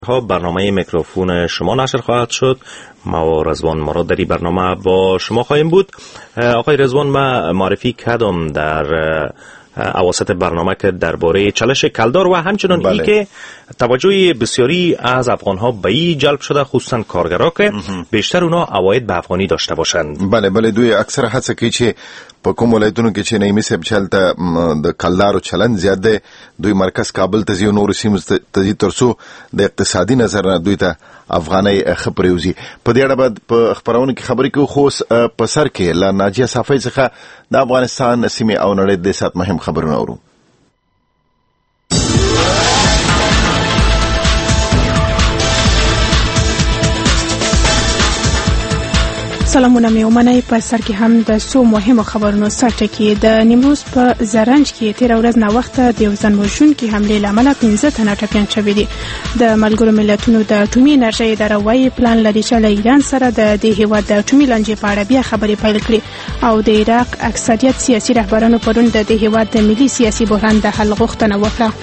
برنامه میکروفون شما نشر خواهد شد. ما و رضوان مراد در این برنامه با شما خواهیم بود. آقای رضوان، ما معرفی کردم در اواسط برنامه که درباره چالش کلدار و همچنان ای که توجه بسیاری از افغان‌ها به این جلب شده، خصوصا کارگرها که بیشتر اونا عواید به افغانی داشته باشند. بله دوی اکثر هڅه کوي چې په کوم ولایتونو کې چې نایمي صاحب چلته د کلدارو چلن زیات دی، دوی مرکز کابل ته ځي او نورو سیمو ته ځي ترڅو د اقتصادي نظر نه دوی ته افغانۍ ښه پرېوځي. په دې اړه به په خپرونو کې خبرې کوو، خو په سر کې له ناجیه صافۍ څخه د افغانستان سیمې او نړۍ د سات مهم خبرونه اورو. سلامونه مې ومنئ. په سر کې هم د څو مهمو خبرونو سرټکي. د نیمروز په زرنج کې تیر ورځ ناوخته د یو ځان وژونکي حملې له امله 15 تنه ټپیان شوي دي. د ملګرو ملتونو د اټومي انرژۍ اداره وايي پلان لري چې له ایران سره د دې هیواد د اټومي لانجې په اړه بیا خبرې پیل کړي. او د عراق اکثریت سیاسي رهبرانو پرون د دې هیواد د ملي سیاسي بحران د حل غوښتنه وکړه.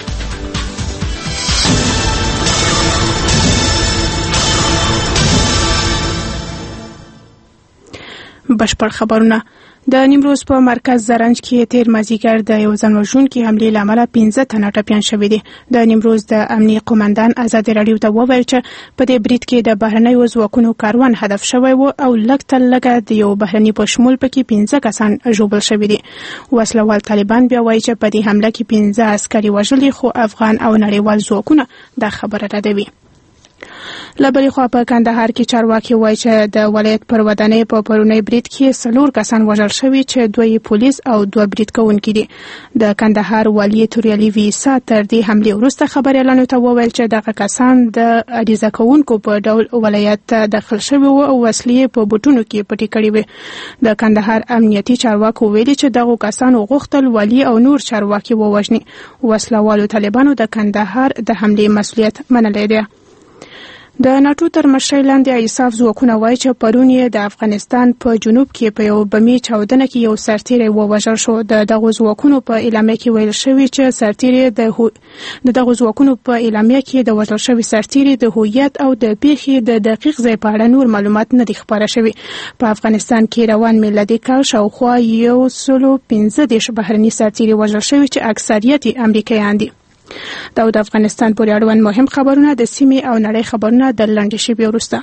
بشپړ خبرونه. د نیمروز په مرکز زرنج کې تیر مازیګر د یو ځان وژونکي حملې له امله 15 تنه ټپیان شوي دي. د نیمروز د امنیه قومندان ازادي راډیو ته وویل چې په دې برید کې د بهرنیو ځواکونو کاروان هدف شوی و او لږ تر لږه د یو بهرني په شمول پکې 15 کسان ژوبل شوي دي. وسلوال طالبان بیا وایي چې په دې حمله کې 15 عسکري وژلي، خو افغان او نړیوال ځواکونه دا خبره ردوي. لبري خوا په کندهار کې چارواکي وایي چې د ولایت پر ودانۍ په پرونی برید کې 4 کسان وژل شوي چې 2 پولیس او 2 برید کوونکي دي. د کندهار والی توریالي ویسا تر دې حملې وروسته خبريالانو ته وویل چې دغه کسان د اړیزه کوونکو په ډول ولایت ته داخل شوي وو او وسلې په بوټونو کې پټې کړې وې. د کندهار امنیتي چارواکو ویلي چې دغه کسانو غوښتل والی او نور چارواکي ووژني. وسلوالو طالبانو د کندهار د حملې مسؤلیت منلی دی. د ناتو تر مشرۍ لاندې ایساف ځواکونه وایي چې پرون یې د افغانستان په جنوب کې په یو بمي چاودنه کې یو سرتیری ووژل شو. د دغو ځواکونو په اعلامیه کې ویل شوی چې سرتیری د دغو ځواکونو په اعلامیه کې د وژل شوي سرتیری د هویت او د پیښې د دقیق ځای په اړه نور معلومات نه دي خپاره شوي. په افغانستان کې روان میلادي کال شاوخوا 115 بهرني سرتیري وژل شوي چې اکثریت یې امریکایان دي. دا د افغانستان پورې اړوند مهم خبرونه د سیمې او نړۍ خبرونه د لنډې شیبې وروسته.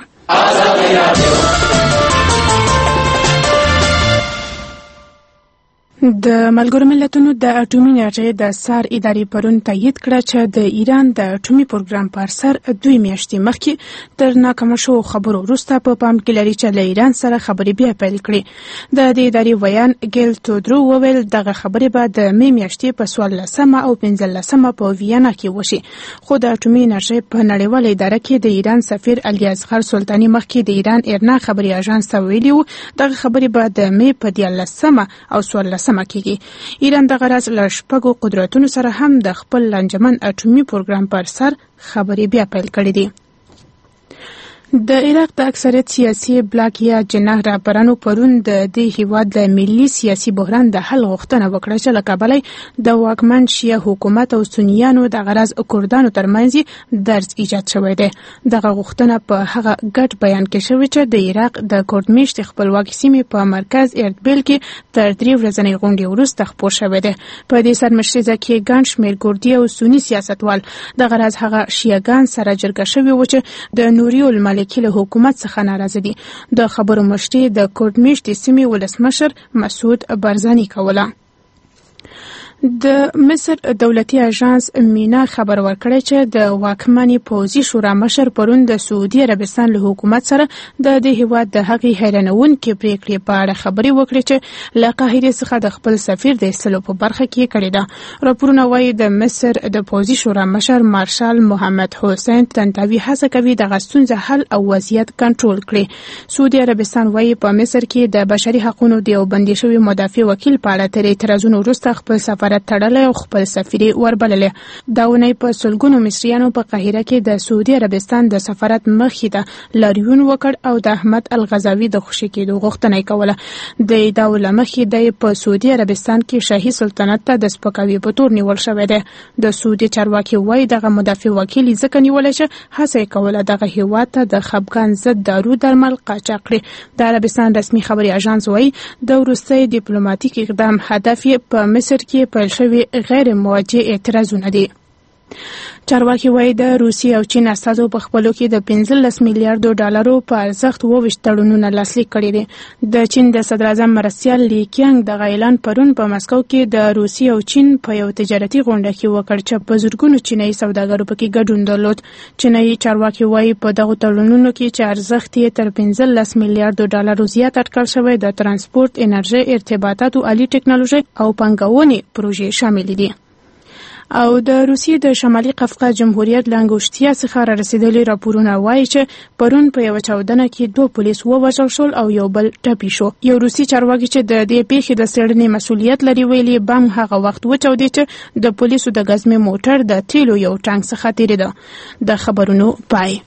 د ملګرو ملتونو د اټومي انرژۍ د سار ادارې پرون تایید کړه چې د ایران د اټومي پروګرام پر سر 2 میاشتې مخکې تر ناکامه شو خبرو وروسته په پام کې لري چې له ایران سره خبرې بیا پیل کړي. د دې ادارې ویان ګیل تودرو وویل دغه خبرې به د مې میاشتې په 14 او 15 په ویانا کې وشي. خو د اټومي انرژۍ په نړیواله اداره کې د ایران سفیر علي اصغر سلطاني مخکې د ایران ایرنا خبري اژانس ته ویلي و دغه خبرې به د مې په 14 او 14 کېږي. ایران د غرض له 6 قدرتونو سره هم د خپل لنجمن اټومي پروګرام پر سر خبرې بیا پیل کړې دي. د عراق د اکثریت سیاسي بلاک یا جناح رهبرانو پرون د دې هیواد د ملي سیاسي بحران د حل غوښتنه وکړه چې له کابل د واکمن شیعه حکومت او سنیانو د غرض کردانو ترمنځ درز ایجاد شوی دی. دغه غوښتنه په هغه ګډ بیان کې شوې چې د عراق د کردمیشت خپلواکي سیمې په مرکز اربیل کې تر 3 ورځنۍ غونډې وروسته خپور شوی دی. په دې سرمشریزه کې ګڼ شمېر کردي او سني سیاستوال د غرض هغه شیعهګان سره جرګه شوي و چې د نوریو الملک له حکومت څخه ناراضه دي. د خبرو مشري د کردمیشت سیمې ولسمشر مسعود بارزانی کوله. د مصر دولتي اژانس مینا خبر ورکړی چې د واکمنې پوځي شورا مشر پرون د سعودي عربستان له حکومت سره د دې هیواد د هغې حیرانوونکې پریکړې په اړه خبرې وکړې چې له قاهرې څخه د خپل سفیر د ایستلو په برخه کې کړې ده. راپورونه وایي د مصر د پوځي شورا مشر مارشال محمد حسین طنطاوي هڅه کوي دغه ستونزه حل او وضعیت کنټرول کړي. سعودي عربستان وایي په مصر کې د بشري حقوقو د یو بندي شوي مدافع وکیل په اړه تر اعتراضونو وروسته خپل سفارت سفارت تړلی او خپل سفیر وربللې. دا ونی په سلګونو مصریانو په قاهره کې د سعودي عربستان د سفارت مخې ته لاریون وکړ او د احمد الغزاوي د خوشي کېدو غوښتنه یې کوله. د دا ولمخې د په سعودي عربستان کې شاهي سلطنت ته د سپکاوي په تور نیول شوی دی. د سعودي چارواکي وایي دغه مدافع وکیل ځکه نیولی چې هڅه یې کوله دغه هیواد ته د خپګان ضد دارو درمل قاچاق کړي. د عربستان رسمي خبري اژانس وایي د وروستي ډیپلوماټیک اقدام هدف یې په مصر کې پیل شوي غیر موجه اعتراضونه دي. چارواکي وایي د روسیې او چین استازو په خپلو کې د 15 میلیارډو ډالرو په ارزښت 22 تړونونه لاسلیک کړي دي. د چین د صدر اعظم مرستیال لی کینګ دغه اعلان پرون په مسکو کې د روسیې او چین په یو تجارتي غونډه کې وکړ چې په زرګونو چینایي سوداګرو پکې ګډون درلود. چینایي چارواکي وایي په دغه تړونونو کې چې ارزښت یې تر 15 میلیارډو ډالرو زیات اټکل شوی د ترانسپورت، انرژي، ارتباطات او عالي ټکنالوژي او پانګونې پروژې شامل دي. او د روسیې د شمالي قفقاز جمهوریت له انګوشتیا څخه را رسیدلي راپورونه وایي چې پرون په یوه چاودنه کې 2 پولیس ووژل شول او یو بل ټپي شو. یو روسي چارواکي چې د دې پیښې د څېړنې مسؤلیت لري ویلي بم هغه وخت وچاودي چې د پولیسو د ګزمې موټر د تیلو یو ټانک څخه تېرېده. د خبرونو پای.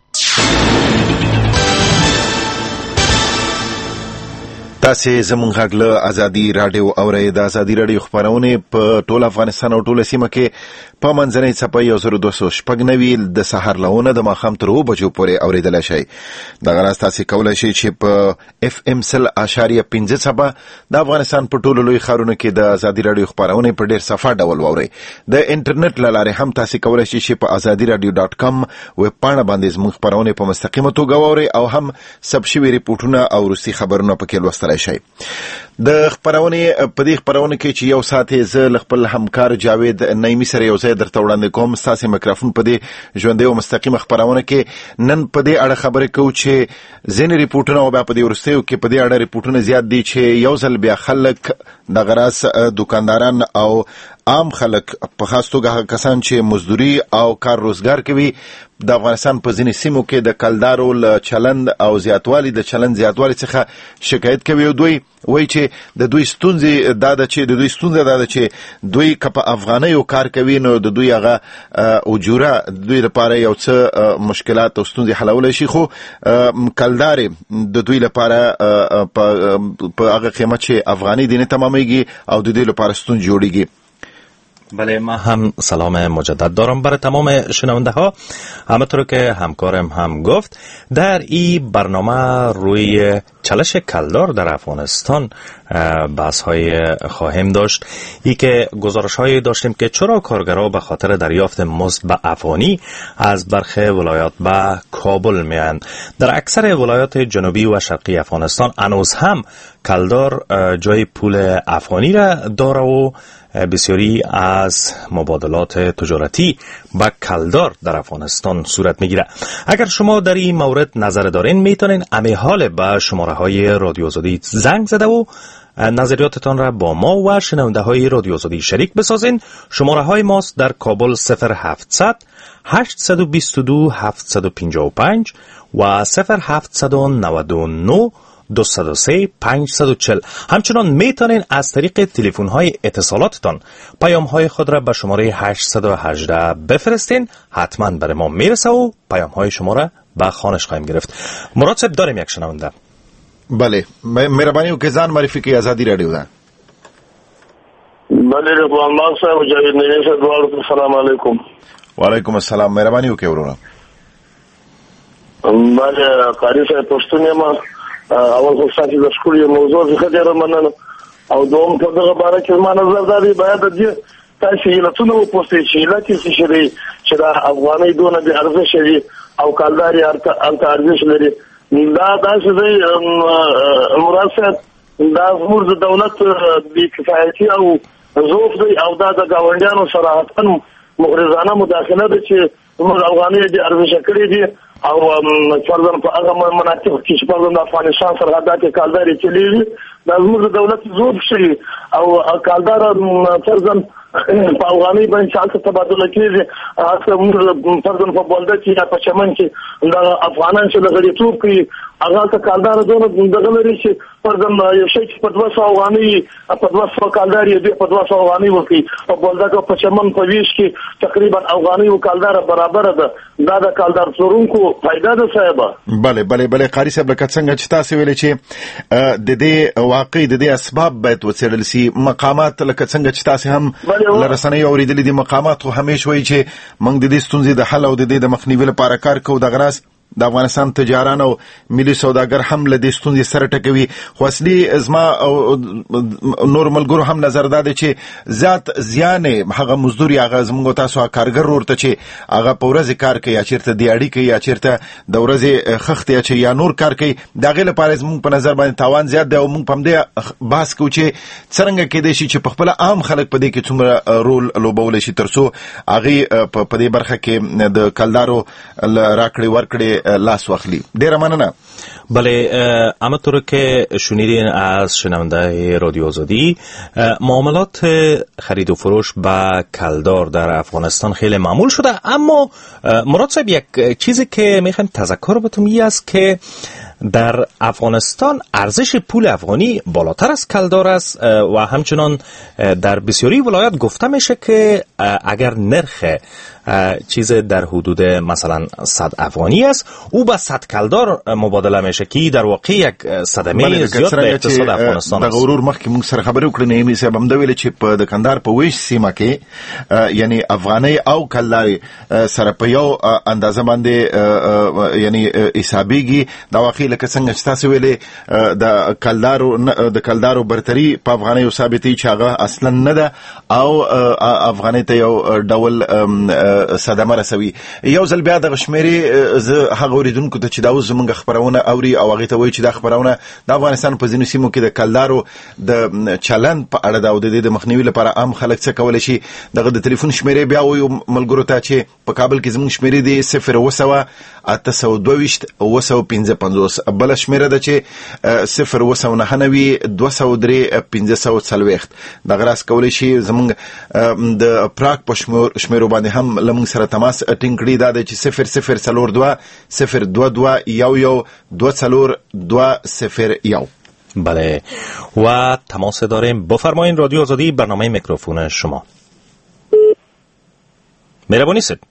تاسې زموږ غږ له ازادي راډیو اورئ. د ازادي راډیو خپرونې په ټول افغانستان او ټوله سیمه کې په منځنۍ څپه 1296 د سهار لهونه د ماښام تر 7 بجو پورې اورېدلی شئ. دغه راز تاسې کولی شئ چې په FM 100.5 څپه د افغانستان په ټولو لوی ښارونو کې د ازادي راډیو خپرونې په ډېر صفا ډول واورئ. د انټرنیټ له لارې هم تاسې کولی شئ چې په azadiradio.com ویب پاڼه باندې زموږ خپرونې په مستقیمه توګه واورئ او هم ثبت شوي ریپورټونه او وروستي خبرونه پکې لوستلی شئ. د خپرونې په دې خپرونه کې چې یو ساعت زه له خپل همکار جاوید نعیمي سره یو ځای درته وړاندې کوم. ستاسې میکروفون په دې ژوندۍ او مستقیمه خپرونه کې نن په دې اړه خبرې کوو چې ځینې ریپورټونه او بیا په دې وروستیو کې په دې اړه ریپورټونه زیات دي چې یو ځل بیا خلک دغه راز دوکانداران او عام خلک په خاص توګه کسان چې مزدوري او کار روزګار کوي د افغانستان په ځینې سیمو کې د کلدارو له چلند او زیاتوالي څخه شکایت کوي. او دوی وایي چې د دوی ستونزه دا ده چې دوی که په افغانیو کار کوي نو د دوی هغه اجوره دوی لپاره یو څه مشکلات او ستونزې حلولی شي، خو کلدار د دوی لپاره په هغه قیمت چې افغانی دی نه تمامیږي او د دوی لپاره ستونزه جوړیږي. بله، ما هم سلام مجدد دارم برای تمام شنونده ها. همونطور که همکارم هم گفت در این برنامه روی چالش کلدار در افغانستان بحث های خواهیم داشت. ای که گزارش های داشتیم که چرا کارگرها به خاطر دریافت مزد به افغانی از برخی ولایات به کابل میاند. در اکثر ولایات جنوبی و شرقی افغانستان هنوز هم کلدار جای پول افغانی را داره و بسیاری از مبادلات تجارتی با کلدار در افغانستان صورت میگیره. اگر شما در این مورد نظر دارین میتونین امی حال به شماره های رادیو آزادی زنگ زده و نظریاتتان را با ما و شنونده های رادیو آزادی شریک بسازین. شماره های ماست در کابل 0700 822 755 و 0799 203 540. همچنان میتونین از طریق تلفن های اتصالاتتان پیام های خود را به شماره 818 بفرستین. حتما برای ما میرسه و پیام های شما را به خانش خواهیم گرفت. مراد صاحب داریم یک شنونده. بله، مهربانی که ځان معرفي کړئ. ازادي راډیو ده. بله رضوان ماغ صاحب او جاوید نعیمي صاحب دواړو ته السلام علیکم. وعلیکم السلام. مهرباني وکړئ وروره. بله قاری صاحب پښتون یم. اول خو ستاسو د شکر موضوع څخه ډېره مننه او دوم په دغه باره کې زما نظر دا دی باید د دې تاسو علتونه وپوښتئ چې علت یې څه شی دی چې دا افغانۍ دونه بې ارزښته دي او کلدار یې هلته ارزښت لري. دا داسې دی مراد صاحب، دا زموږ د دولت بې کفایتي او ضعف دی او دا د ګاونډیانو صراحتاً مغرضانه مداخله ده چې زموږ افغانۍ بې ارزښته کړي دي او فرضاً په هغه مناطقو کې چې فرضاً د افغانستان سرحدات کې کلدار یې چلېږي، دا زموږ د دولت ضعف شي او کلدار فرضاً په افغاني باندې چې تبادله کیږي اصل موږ پردون په بولده کې یا په چمن کې دا افغانان چې لغړیتوب کوي هغه ته کالدار دونه دغه لري چې پردون یو شي چې په 200 افغاني په 200 کالدار یې په 200 افغاني ورکي په بولده کې په چمن په ویش کې تقریبا افغاني او کالدار برابر ده دا د کالدار څورونکو فائدہ ده صاحب. بله قاری صاحب لکه څنګه چې تاسو ویل چې د دې واقع د دې اسباب باید وڅېړل شي مقامات لکه څنګه چې تاسو هم لرسنۍ اوریدلې دي مقامات خو همیشه وایي چې موږ د دې ستونزې د حل او د دې د مخنیوي لپاره کار کوو د غراس د افغانستان تجاران او ملي سوداګر هم له دې ستونزې سره ټکوي خو اصلي زما نور ملګرو هم نظر دا دی چې زیات زیان هغه مزدور یا هغه زموږ تاسو کارګر ورته چې هغه په ورځې کار کوي یا چیرته دیاړي کوي یا چیرته د ورځې خخت یا چې یا نور کار کوي دغه لپاره زموږ په نظر باندې تاوان زیات دی او موږ په دې بحث کوو چې څنګه کېدای شي چې په خپل عام خلک په دې کې څومره رول لوبول شي ترڅو هغه په دې برخه کې د کلدارو راکړې ورکړې لاس واخلی. دیر مننه. بله همانطور که شنیدین از شنونده رادیو آزادی معاملات خرید و فروش با کلدار در افغانستان خیلی معمول شده اما مراد صاحب یک چیزی که میخوایم تذکر بتون این است که در افغانستان ارزش پول افغانی بالاتر از کلدار است و همچنان در بسیاری ولایات گفته میشه که اگر نرخ چیز در حدود مثلا 100 افغانی است او با 100 کلدار مبادله میشه که در واقع یک صدمه زیاد به اقتصاد افغانستان است. د غرور مخکې موږ سره خبرې وکړې نه صاحب هم دا ویل چې په د کندهار په ویش سیمه کې یعنی افغاني او کلداري سره په یو اندازه باندې یعنی حسابيږي دا واقع لکه څنګه چې تاسو ویلې د کلدارو برتري په افغاني ثابتي چې هغه اصلا نه ده او افغاني ته یو ډول صدمه رسوي. یو ځل بیا د شمیرې زه هغه اوریدونکو ته چې دا اوس زموږ خبرونه اوري او هغه ته وایي چې دا خبرونه د افغانستان په ځینو سیمو کې د کلدارو د چلند په اړه دا او د دې د مخنیوي لپاره عام خلک څه کولی شي دغه د ټلیفون شمیرې بیا وایو ملګرو ته چې په کابل کې زموږ شمیرې دی 0 822 955 بل شمیره ده چې 0 203 540 دغه راس کولی شي زموږ د پراک په شمیرو باندې هم لمون سره تماس ټینګ کړی دا دی چې 002 022 11 24201. بله و تماس داریم. بفرمایین رادیو آزادی برنامه میکروفون شما. مهربانی سید.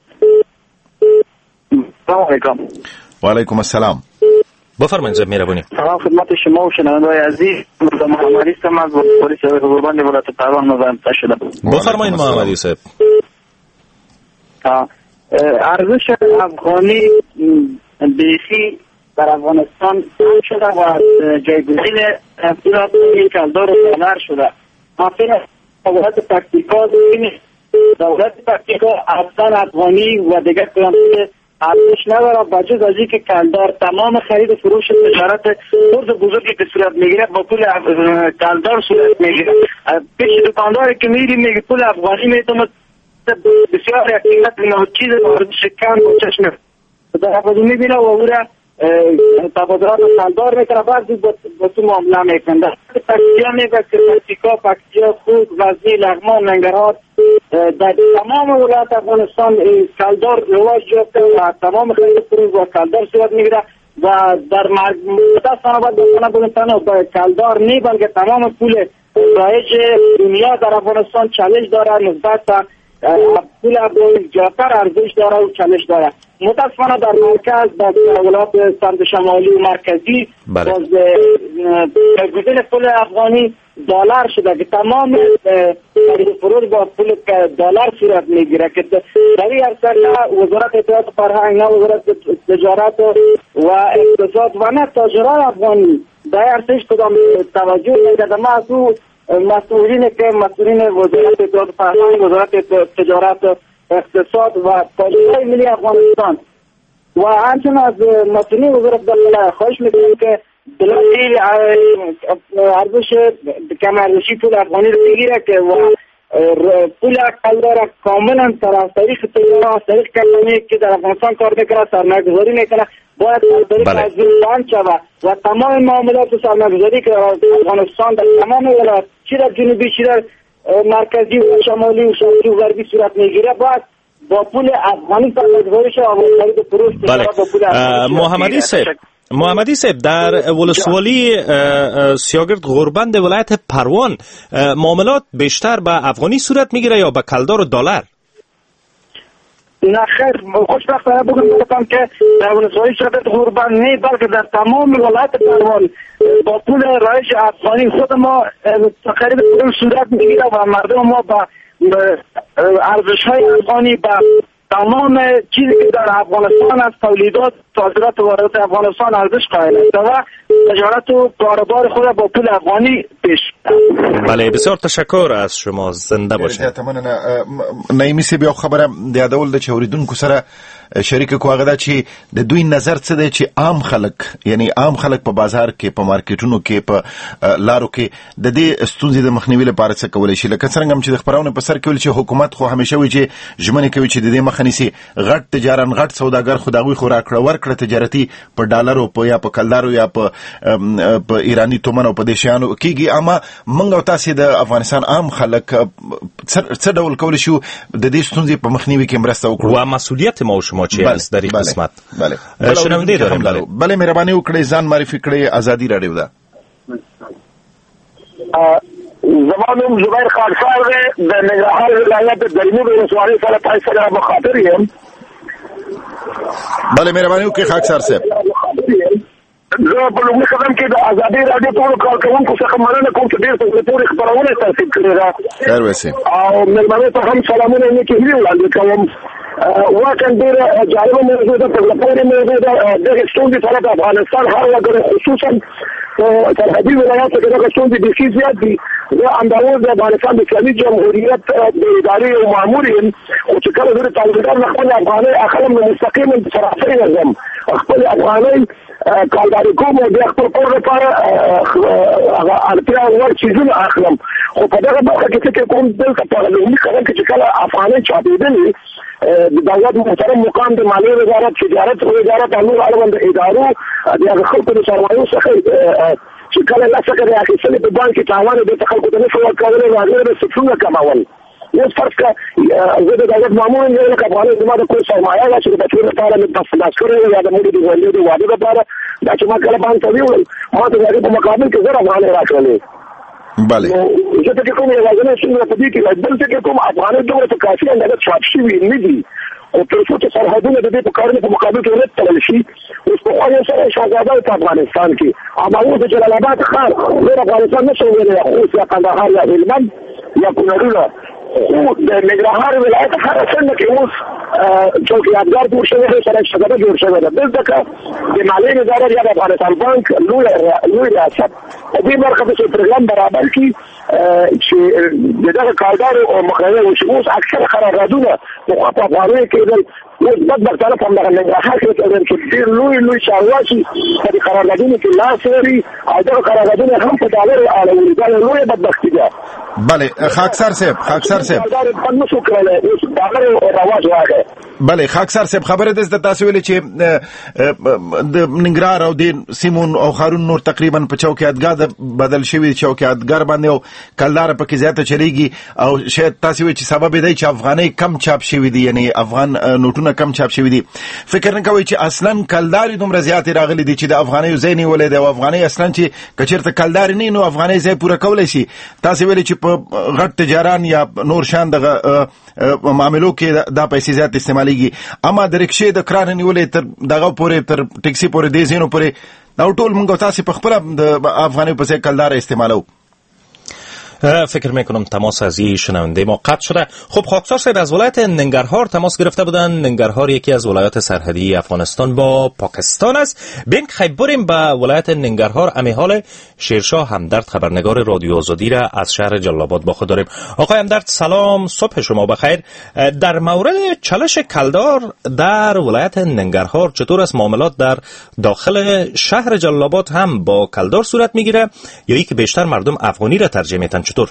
سلام علیکم. و علیکم السلام. بفرمایید زب مهربانی. سلام خدمت شما و شنونده‌های عزیز. محمدی هستم از پلیس قربان ولایت پروان مزاحم شدم. بفرمایید محمدی صاحب. ارزش افغانی بیخی در افغانستان شده و جایگزین افراد کلدار و دلار شده. افغان دولت پکتیکا اصلا افغانی و دیگر کلمات ارزش نداره بجز از اینکه کلدار تمام خرید و فروش تجارت خرد بزرگی که صورت میگیره با پول کلدار صورت میگیره. پیش دکانداری که میری میگه پول افغانی میتونه بسیار قیمت چیز ارزش کم و چشم در افغانی میبینه و او را تبادلات کلدار میکنه بعضی با تو معامله میکنه. پکتیا میگه که پکتیا خود غزنی لغمان ننگرهار در تمام ولایت افغانستان کلدار رواج یافته و تمام خرید فروش با کلدار صورت میگیره و در متاسفانه باید بکنه بودن با کلدار نی بلکه تمام پول رایج دنیا در افغانستان چالش داره نسبت پول افغانی زیادتر ارزش داره و چالش داره. متاسفانه در مرکز در ولایات سمت شمالی و مرکزی باز گزینه پول افغانی دلار شده که تمام خرید فروش با پول دلار صورت میگیره که در این عرصه وزارت اطلاعات فرهنگ نه وزارت تجارت و اقتصاد و نه تاجران افغانی در عرصهش کدام توجه نمیده. ما از او مسئولین وزارت اطلاعات فرهنگ وزارت تجارت اقتصاد و پالیس‌های ملی افغانستان و همچنین از مسئولین وزارت داخله خواهش میکنیم که دلایل ارزش کم ارزشی پول افغانی رو بگیره که پول کلدار کاملا از طریق کمپانی که در افغانستان کار میکنه سرمایه‌گذاری میکنه باید از طریق از بانک شود و تمام معاملات سرمایه‌گذاری که در افغانستان در تمام ولایات چی در جنوبی چی در مرکزی و شمالی و شرقی و غربی صورت میگیره باید با پول افغانی پردازش آموزش خرید فروش بله. محمدی صاحب در ولسوالی سیاگرد غوربند ولایت پروان معاملات بیشتر به افغانی صورت میگیره یا به کلدار و دلار؟ نه خیر، خوشبختانه بگم که در ولسوالی سیاگرد غوربند نه بلکه در تمام ولایت پروان با پول رایج افغانی خود ما خرید فروش صورت میگیره و مردم ما با ارزش‌های افغانی با تمام چیزی که در افغانستان از تولیدات صادرات و واردات افغانستان ارزش قائل است و تجارت و کاروبار خود با پول افغانی پیش. بله بسیار تشکر از شما، زنده باشید. نایمی سی بیا خبره د یادول د چوریدونکو سره شریک کو هغه چې د دوی نظر څه دی چې عام خلک یعنی عام خلک په بازار کې په مارکیټونو کې په لارو کې د دې ستونزې د مخنیوي لپاره څه کولای شي. لکه څنګه هم چې د خبرونه په سر کې ویل چې حکومت خو همیشه وی چې ژمنې کوي چې د دې مخه نیسي غټ تجاران غټ سوداګر خداوی خو راکړه ورکړه تجارتي په ډالرو په یا په کلدارو یا په ایرانی تومن او په دې شیانو کېږي. اما موږ او تاسو د افغانستان عام خلک څه ډول کولای شو د دې ستونزې په مخنیوي کې مرسته وکړو و مسئولیت ما و شما چی است در این قسمت؟ بله شنونده داریم. بله مهرباني وکړئ ځان معرفي کړئ. آزادی راډیو ده. زمانم زبیر خاکسار دی د ننګرهار ولایت د درمود ولسوالۍ سره تاسو سره مخاطب یم. بله مهرباني وکړئ خاکسار صاحب. زه په لومړي قدم کې د ازادي راډیو ټولو کارکوونکو څخه مننه کوم چې ډېر په پورې خپرونه ترتیب کړې ده. خیر وسی. او مېلمنو ته هم سلامونه نیکې هیلې وړاندې کوم. واقعا ډېره جالبه موضوع ده، په زړه پورې موضوع ده. دغه ستونزې سره د افغانستان هر وګړی خصوصا سرحدي ولایاتو کې دغه ستونزې بیخي زیات دي. زه همداوس د افغانستان د اسلامي جمهوریت د ادارې یو مامور یم، خو چې کله زه د طالبان نه خپلې افغانۍ اخلم نو مستقیما صرافۍ ته ځم، خپلې افغانۍ کالداري کوم او بیا خپل کور لپاره هغه اړتیا وړ څیزونه اخلم. خو په دغه برخه کې فکر کوم دلته په لومړي قدم کې چې کله افغانۍ چاپېدلې د دولت محترم مقام د مالیې وزارت، تجارت وزارت او نور اړوند ادارو د هغه خلکو د سرمایو څخه چې کله لاسکه د اخیستلې په بانک کې تاوان د خلکو ته نشو ورکولی نو هغوی د سفرونه کمول. اوس فرض کړه زه د دولت مامور یم، لکه افغانۍ زما د کور سرمایه ده چې د بچو لپاره مې تاسیس کړې وه یا د مړي د ژوندي د واده لپاره، دا چې ما کله بانک ته ویوړل ما ته د هغې په مقابل کې 1000 افغانۍ راکړلې. بله زه فکر کوم یوازینۍ ستونزه په دې کې ده. بل فکر کوم افغانۍ دومره په کافي اندازه چاپ شوي نه دي، او تر څو چې سرحدونه د دې په کارونو په مقابل کې ونه تړل شي. اوس پخوا یو سړی شهزاده په افغانستان کې، اما اوس د جلال آباد ښار نور افغانستان نه شو ویلی، خوست یا کندهار یا هلمند یا کونړونه، خو د ننګرهار ولایت هره څنډه کې اوس چوکیدګار جوړ شوی دی، سړی شهزاده جوړ شوی دی. دلته که د مالیې وزارت یا د افغانستان بانک لوی ریاست په دې برخه کې پروګرام برابر کړي چې دغه کارګرو مخنیوی وشي. اوس اکثر قراردادونه پخوا په افغانیو کېدل، اوس بدبختانه په همدغه ننګرهار کې کېدل چې ډېر لوی چارواکي په دې قراردادونو کې لاس لري او دغه قراردادونه هم په ډالرو اړولي. دا یو لویه بدبختي ده. بله خاکسار صاحب بله خاکسار صاحب خبره ده د تاسو ویلي چې د ننګرهار او د سیمون او خارون نور تقریبا په چوکیدګاه بدل شوی چوکیدګر باندې او کلدار پکې زیاته چلیږي او شاید تاسو وی چې سبب دی چې افغانۍ کم چاپ شوی دي، یعنی افغان نوټونه کم چاپ شوی دي. فکر نه کوئ چې اصلا کلدار دومره زیات راغلي دي چې د افغانۍ ځای نیولې دی او افغانۍ اصلا چې کچیرته کلدار نه نو افغانۍ ځای پوره کولای شي. تاسو ویلي چې په غټ تجاران یا نور شان دغه معاملو کې دا پیسې زیات استعمالېږي، اما د رکشې د کرانه نیولې تر دغه پورې تر ټیکسي پورې دې ځینو پورې دا ټول موږ تاسو په خپل د افغانۍ په ځای کلدار استعمالو. فکر میکنم تماس از این شنونده ما قطع شده. خب خاکسار صاحب از ولایت ننگرهار تماس گرفته بودن. ننگرهار یکی از ولایات سرحدی افغانستان با پاکستان است. بین خیلی بریم به ولایت ننگرهار. امیحال شیرشاه همدرد خبرنگار رادیو آزادی را از شهر جلال آباد با خود داریم. آقای همدرد سلام، صبح شما بخیر. در مورد چالش کلدار در ولایت ننگرهار چطور است؟ معاملات در داخل شهر جلال آباد هم با کلدار صورت میگیره یا ای که بیشتر مردم افغانی را ترجیح میتن؟ چطور؟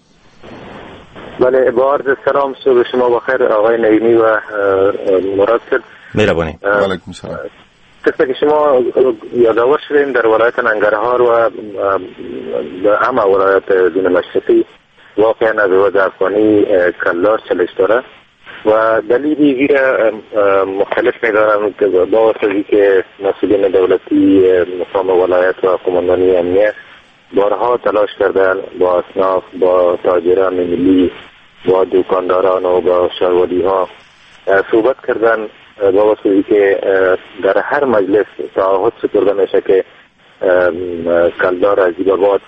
بله با عرض سلام، صبح شما بخیر آقای نعیمی و مراد صاحب. مهربانی. و علیکم السلام. طبق که شما یادآور شدیم در ولایت ننگرهار و همه ولایت دون مشرقی واقعا از وضع افغانی کلدار چالش داره و دلیلی زیر مختلف میدارم که با واسطی که مسئولین دولتی مقام ولایت و قماندانی امنیت بارها تلاش کردن با اصناف، با تاجران ملی، با دکانداران و با شهروندی ها صحبت کردن با واسطی که در هر مجلس تعهد سپرده میشه که کلدار عزیزآباد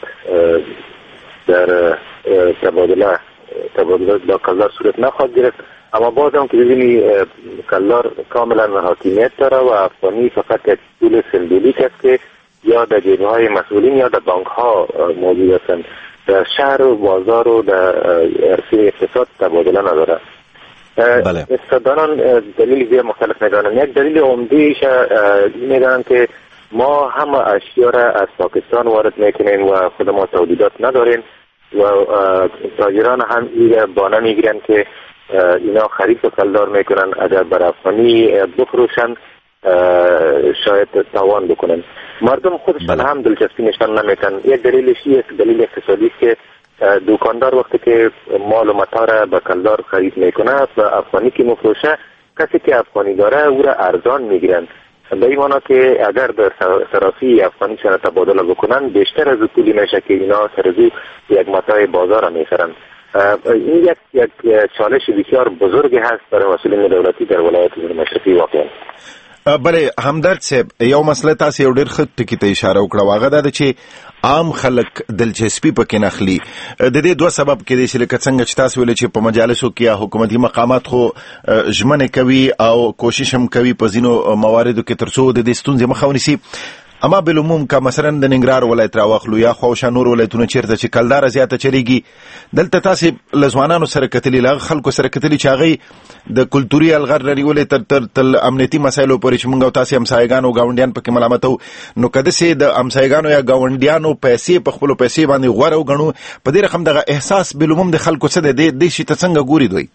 در تبادله با کلدار صورت نخواهد گرفت. اما باز هم که ببینی کلدار کاملا حاکمیت داره و افغانی فقط یک پول سمبولیک است که یا در جیبهای مسئولین یا در بانک ها موجود هستند. در شهر و بازار و در عرصه اقتصاد تبادله نداره. بله. استادانان دلیل زیاد مختلف میدانند. یک دلیل عمده‌ایش میدانند که ما همه اشیا را از پاکستان وارد میکنیم و خود ما تولیدات نداریم و تاجران هم این بانه میگیرن که اینا خرید و کلدار میکنن، اگر بر افغانی بفروشن شاید تاوان بکنن. مردم خودشان هم دلچسپی نشان نمیتن. یک دلیلش است، دلیل اقتصادی است که دکاندار وقتی که مال و متاع را به کلدار خرید میکنه و افغانی که مفروشه، کسی که افغانی داره او را ارزان میگیرن. به این معنی که اگر در صرافی افغانی سره تبادله بکنن بیشتر از پولی میشه که اینا سرزو یک متاع بازار میخرن. این یک چالش بسیار بزرگی هست برای مسئولین دولتی در ولایت مشرقی واقعا. بله همدرد صاحب، یو مسله تاسو یو ډېر ښه ټکي ته اشاره وکړه، هغه دا ده چې عام خلک دلچسپي پکې نه اخلي. د دې دوه سبب کېدای شي، لکه څنګه چې تاسو ویل چې په مجالسو کې یا حکومتي مقامات خو ژمنې کوي او کوشش هم کوي په ځینو مواردو کې تر څو د دې ستونزې مخه ونیسي. اما بالعموم که مثلا د ننګرهار ولایت راواخلو یا خواوشا نور ولایتونه چیرته چې کلدار زیاته چلیږي، دلته تاسې له ځوانانو سره کتلي، له خلکو سره کتلي چې هغوی د کلتوري الغر لري ولې تر امنیتي مسایلو پورې چې موږ او تاسې همسایګان او ګاونډیان پکې ملامتو، نو که داسې د همسایګانو یا ګاونډیانو پیسې په خپلو پیسې باندې غوره وګڼو، په دې رقم دغه احساس بالعموم د خلکو څه دی، دې شي ته څنګه ګوري دوی؟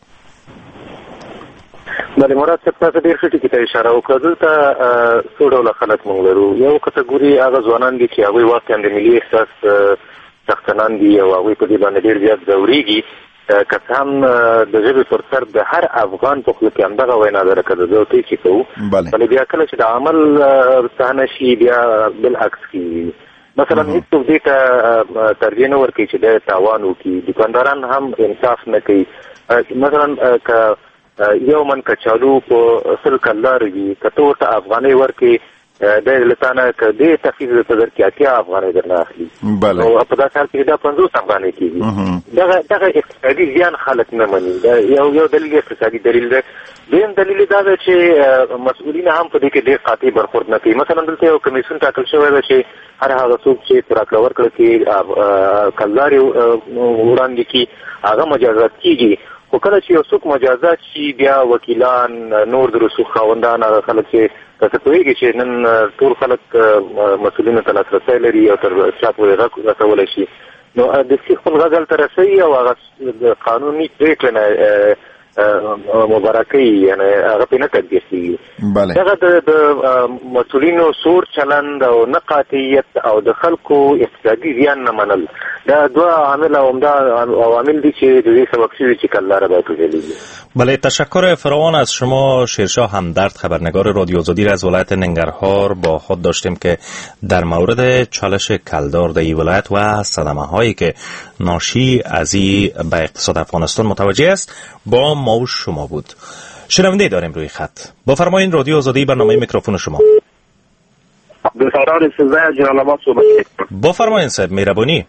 بله مراد صاحب، تاسو ډېر ښه ټکي ته اشاره وکړه. دلته څو ډوله خلک موږ لرو. یو کټګوري هغه ځوانان دي چې هغوی واقعا د ملي احساس څښتنان دي او هغوی په دې باندې ډېر زیات ځورېږي. که څه هم د ژبې پر سر د هر افغان په خوله کې همدغه وینا ده لکه د ذوقۍ چې کوو، بلې بیا کله چې د عمل صحنه شي بیا بالعکس کېږي. مثلا هېڅوک دې ته ترجیح نه ورکوي چې د تاوان وکړي. دکانداران هم انصاف نه کوي. مثلا که یو من کچالو په 100 کلدار وي، که ته ورته افغانۍ ورکړې د لتانه که دې تخفیض درته درکړي 80 افغانۍ درنه اخلي، نو په داسې حال کې دا 50 افغانۍ کېږي. دغه اقتصادي زیان خلک نه مني. یو دلیل اقتصادي دلیل دی. دویم دلیل دا ده چې مسؤلین هم په دې کې ډېر قاطع برخورد نه کوي. مثلا دلته یو کمیسیون ټاکل شوی ده چې هر هغه څوک چې په راکړه ورکړه کې کلدار وړاندې کړي هغه مجازات کېږي. خو کله چې یو څوک مجازات شي بیا وکیلان، نور د رسوخ خاوندان، هغه خلک چې تاسو پوهېږئ چې نن ټول خلک مسؤلینو ته لاسرسی لري او تر چا پورې غږ رسولی شي، نو د خپل غږ هلته رسوي او هغه قانوني پرېکړه نه مبارکۍ یعنې هغه پرې نه تطبیق کېږي. دغه د مسؤلینو سوړ چلند او نه قاطعیت او د خلکو اقتصادي زیان نه منل، دا دوه عامل عوامل دي چې د دې سبب شوي چې کلدار باید وځلیږي. بله، تشکر فراوان از شما. شیرشاه همدرد، خبرنگار رادیو آزادی را از ولایت ننگرهار با خود داشتیم که در مورد چالش کلدار در این ولایت و صدمه هایی که ناشی از این به اقتصاد افغانستان متوجه است با ما و شما بود. شنونده داریم روی خط. بفرمایین رادیو آزادی، برنامه میکروفون شما. عبدالسرار سزای جلال آباد صحبت کنم. بفرمایین صاحب، مهربانی.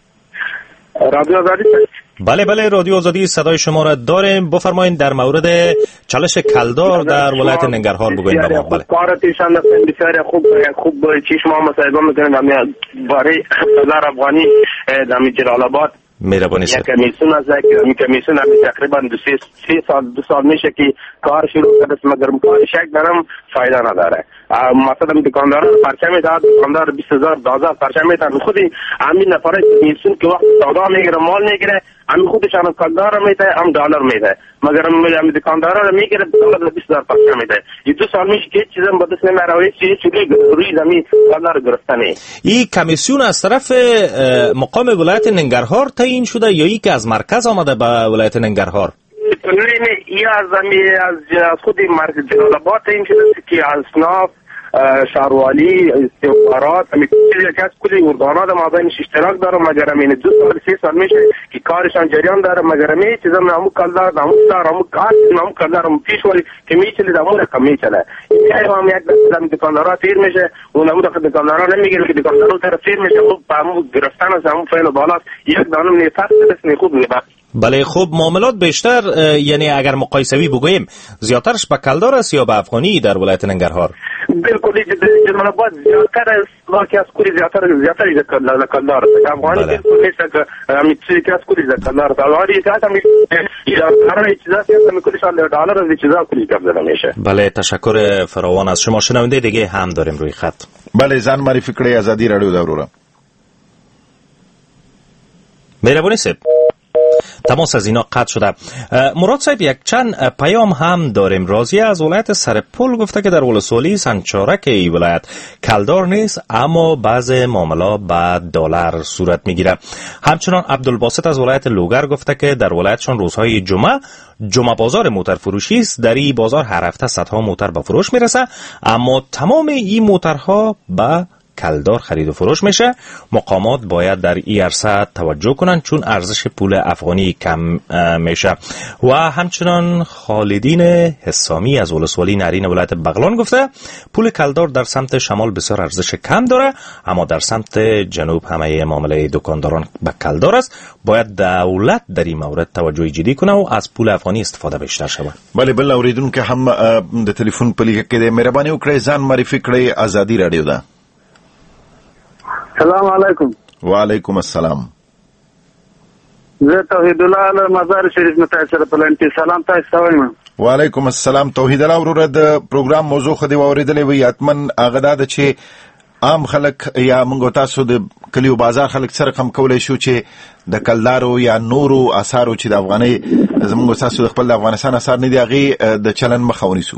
رادیو آزادی؟ بله رادیو آزادی صدای شما را داریم. بفرمایین در مورد چالش کلدار در ولایت ننگرهار بگوین با ما. بله. کارتشان بسیار خوب چی شما مصاحبه میکنید همین برای هزار افغانی در جلال آباد. مهربانی یک کمیسیون از کمیسیون تقریبا 2 سال میشه که کار شروع کرده، مگر کارش یک درم فایده نداره. مثلا دکاندار پرچم میداد، دکاندار 20000 10000 پرچم میداد، خود همین نفره میسون که وقت سودا میگیره مال میگیره همین خودش هم کالدار میده هم دلار میده، مگر هم دکاندار رو میگیره دلار 20000 پرچم میده. این 2 سال میشه که چیزا به دست نمیاره، چیزی روی زمین کالدار گرفتنه. این کمیسیون از طرف مقام ولایت ننگرهار تعیین شده یا ای که از مرکز آمده به ولایت ننگرهار؟ نه یا از خود مرکز جلال آباد تعیین شده که اصناف شهروالی استخبارات همین چیزی که از کلی ارگانات مابینش اشتراک داره، مگر همین 2 سال 3 سال میشه که کارشان جریان داره، مگر همین چیزا نامو کالدار نامو دار نامو کار نامو کالدار پیش ولی که میچله دامو رقم میچله. این هم یک دفعه دکاندارا تیر میشه اون نامو دکاندارا نمیگیره که دکاندارا طرف تیر میشه و همون گرفتن از همون فعل و بالا یک دانم نیفت است خوب نیست. بله خب معاملات بیشتر یعنی اگر مقایسوی بگوییم زیادترش به کالدار است یا به افغانی در ولایت ننگرهار؟ بالکل جلال آباد زیادتر است، واقعی از کوری زیادتر کالدار است. افغانی بالکل نیست که همین چیزی که از کوری کالدار است. افغانی که همین هر چیزا همین کوری سال دلار از چیزا کوری قبض نمیشه. بله تشکر فراوان از شما. شنونده دیگه هم داریم روی خط. بله ځان معرفي کړئ ازادي رادیو دا وروره. مهربانی صاحب تماس از اینا قطع شده. مراد صاحب یک چند پیام هم داریم. راضیه از ولایت سرپل گفته که در ولسوالی سنچارک ای ولایت کالدار نیست اما بعض معاملات با دلار صورت میگیره. همچنان عبدالباسط از ولایت لوگر گفته که در ولایتشان روزهای جمعه بازار موتر فروشی است. در این بازار هر هفته صدها موتر به فروش میرسه اما تمام این موترها با کالدار خرید و فروش میشه. مقامات باید در این عرصه توجه کنند چون ارزش پول افغانی کم میشه. و همچنان خالدین حسامی از ولسوالی نرین ولایت بغلان گفته پول کالدار در سمت شمال بسیار ارزش کم داره اما در سمت جنوب همه معامله دکانداران به کالدار است. باید دولت در این مورد توجه جدی کنه و از پول افغانی استفاده بیشتر شود. بله بل اوریدونکو هم د ټلیفون په لیږه کې د مهرباني وکړئ ځان معرفي کړئ ازادي رادیو ده. السلام علیکم. وعلیکم السلام. زه توحید الله مزار شریف متأثر پلانتی سلام تاسو ته وایم. وعلیکم السلام. توحید الله وروره د پروګرام موضوع خو دی اوریدلې وي اتمن هغه دا چې عام خلک یا موږ تاسو د کلیو بازار خلک سره کم کولای شو چې د کلدارو یا نورو اثارو چې د افغاني زموږ تاسو د خپل د افغانستان اثار نه دی هغه د چلن مخه ونیسو.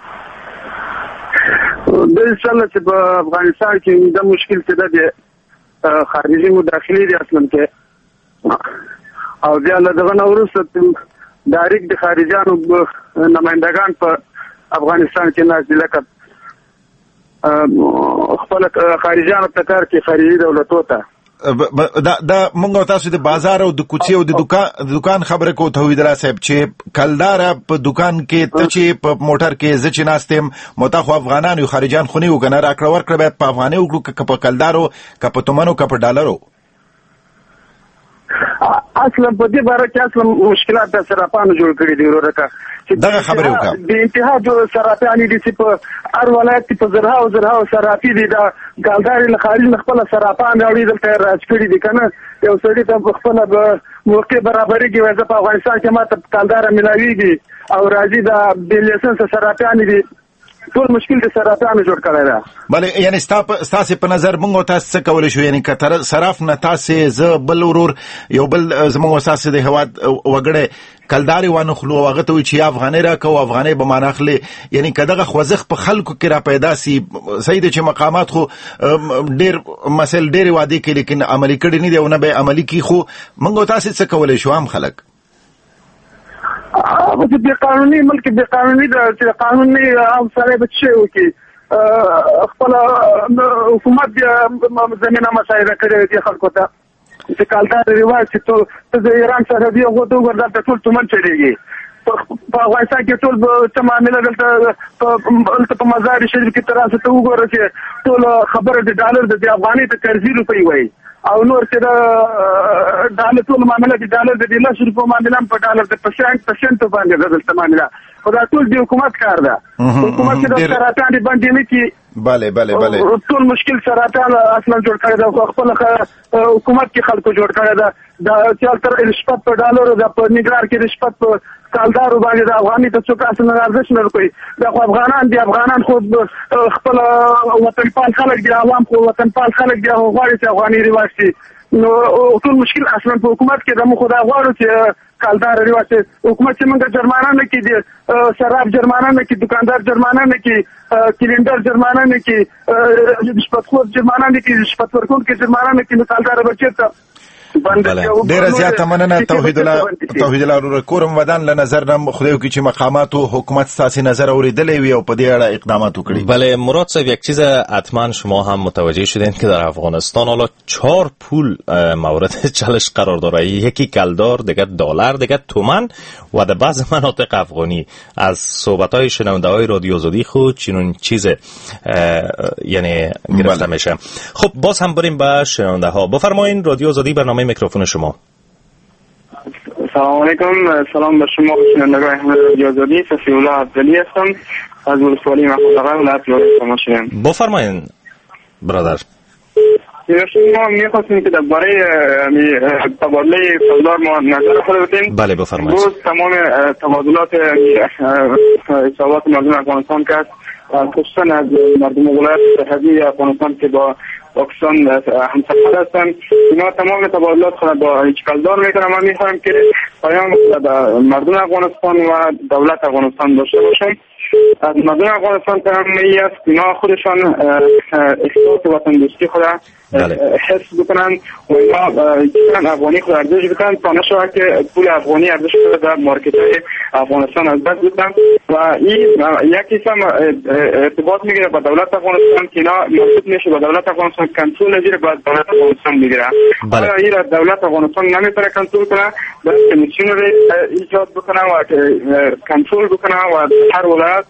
د انشاءالله چې په افغانستان کې د مشکل څه ده خارجي مداخلې دي اصلا کې او بیا له دغه نه وروسته ډایرکټ د خارجيانو نمائندگان په افغانستان کې نازل لکه خپل خارجيانو ته کار کې خارجي دولتو ته دا مونږ تاسو د بازار او د کوڅې او د دکان خبره کو توحید الله صاحب چې کلدار په دکان کې ته چې په موټر کې ځچ ناستم متخو افغانان او خارجيان خونی وکنه راکړه ورکړه به په افغاني او په کلدارو په تومنو په ډالرو اصلا په دې باره کې اصلا مشکلات د سراپانو جوړ کړی دی ورته دا خبره وکړه د انتها جو سراپانی دي چې په هر ولایت په زرهاو سراپی دي دا ګالداري له خارج خپل سراپان راوړي دلته راځ کړی دي کنه یو سړی ته خپل موقع برابرۍ کې وځه په افغانستان کې ماته کالدار ملاويږي او راځي دا د لیسنس سراپانی دي ټول مشکل د سرطان جوړ کړی دا. بله یعنی ستاسو په نظر موږ تاسو څه کولای شو یعنی کتر صرف نه تاسو ز بل ورور یو بل زموږ اساس د هواد وګړي کلداري وانه خلو هغه ته چې افغاني راکو افغاني به مانخلي یعنی کداغه خوځخ په خلکو کې را پیدا سي سید چې مقامات خو ډیر مسل ډیر وادي کې لیکن عملی کړي نه دی او نه به عملی کی خو موږ تاسو څه کولای شو عام خلک چې د قانوني ملک د قانوني د قانوني عام سره بچو کې خپل حکومت زمينه مسایره کړې دي خلکو ته چې کالدار ریواج چې د ایران سره دی هغه ته ورته ټول تومن چریږي په افغانستان کې ټول څه معاملې دلته په مزار شریف کې تراسه ته وګوره چې ټول خبره د ډالر د افغاني ته قرضې روپۍ وایي او نور چې دا ډالر ټول معاملې د ډالر د 10 روپو معاملې په ډالر د 5% باندې دلته معاملې خدا ټول د حکومت کار ده حکومت د سرطان باندې نه کی بله ټول مشکل سرطان اصلا جوړ کړی دا خپل حکومت کې خلکو جوړ کړی دا چې تر رشوت په ډالر د په نګران کې رشوت په کالدار باندې د افغاني ته څوک اصلا ارزښت نه ورکوي. دا خو افغانان دي، افغانان خو خپل وطن پال خلک دي، عوام خو وطن پال خلک دي، هغه غواړي چې افغاني رواج شي. نو ټول مشکل اصلا په حکومت کې د موږ خدای غواړو چې کالدار رواج شي. حکومت چې موږ جرمانه نه کړي، شراب جرمانه نه کړي، دکاندار جرمانه نه کړي، کلینډر جرمانه نه کړي، شپتخور جرمانه نه کړي، شپت ورکوونکي جرمانه نه کړي، نو کالدار به چېرته ډیره زیاته مننه توحید الله کورم ودان له نظر نم خدایو کې چې مقامات او حکومت ستاسو نظر اوریدلې وي او په دې اړه اقدامات وکړي. بله مراد صاحب، یک چیز حتما شما هم متوجه شدین که در افغانستان حالا 4 پول مورد چالش قرار داره، یکی کالدار، دیگه دلار، دیگه تومان و در بعض مناطق افغانی. از صحبت‌های شنونده‌های رادیو آزادی خود چنون چیز یعنی گرفته میشه. خب باز هم بریم به شنونده‌ها. بفرمایید رادیو آزادی، برنامه میکروفون شما. سلام علیکم، سلام به شما شنوندگان رادیو آزادی. صفی الله عبدلی هستم از ولسوالی محمودآقا ولایت لرستان شهر. بفرمایید برادر. ما می‌خواستیم که درباره تبادله کالدار ما نظر خود بدیم. بله بفرمایید. روز تمام تبادلات حسابات مردم افغانستان که خصوصا از مردم ولایت سرحدی افغانستان که با پاکستان همسفر هستند، اینا تمام تبادلات خود با کالدار میکنن. ما میخوایم که پیام به مردم افغانستان و دولت افغانستان داشته باشیم. از مردم افغانستان تمامی است اینا خودشان احساس وطن دوستی خود حس بکنن و اینا افغانی خود ارزش بکنن تا نشود که پول افغانی ارزش خود در مارکت های افغانستان از دست بدن. و این یکی هم ارتباط میگیره با دولت افغانستان که اینا مربوط میشه با دولت افغانستان، کنترل نگیره با دولت افغانستان میگیره. حالا این دولت افغانستان نمیتونه کنترل کنه، بس کمیسیون رو ایجاد بکنه و کنترل بکنه و هر ولایت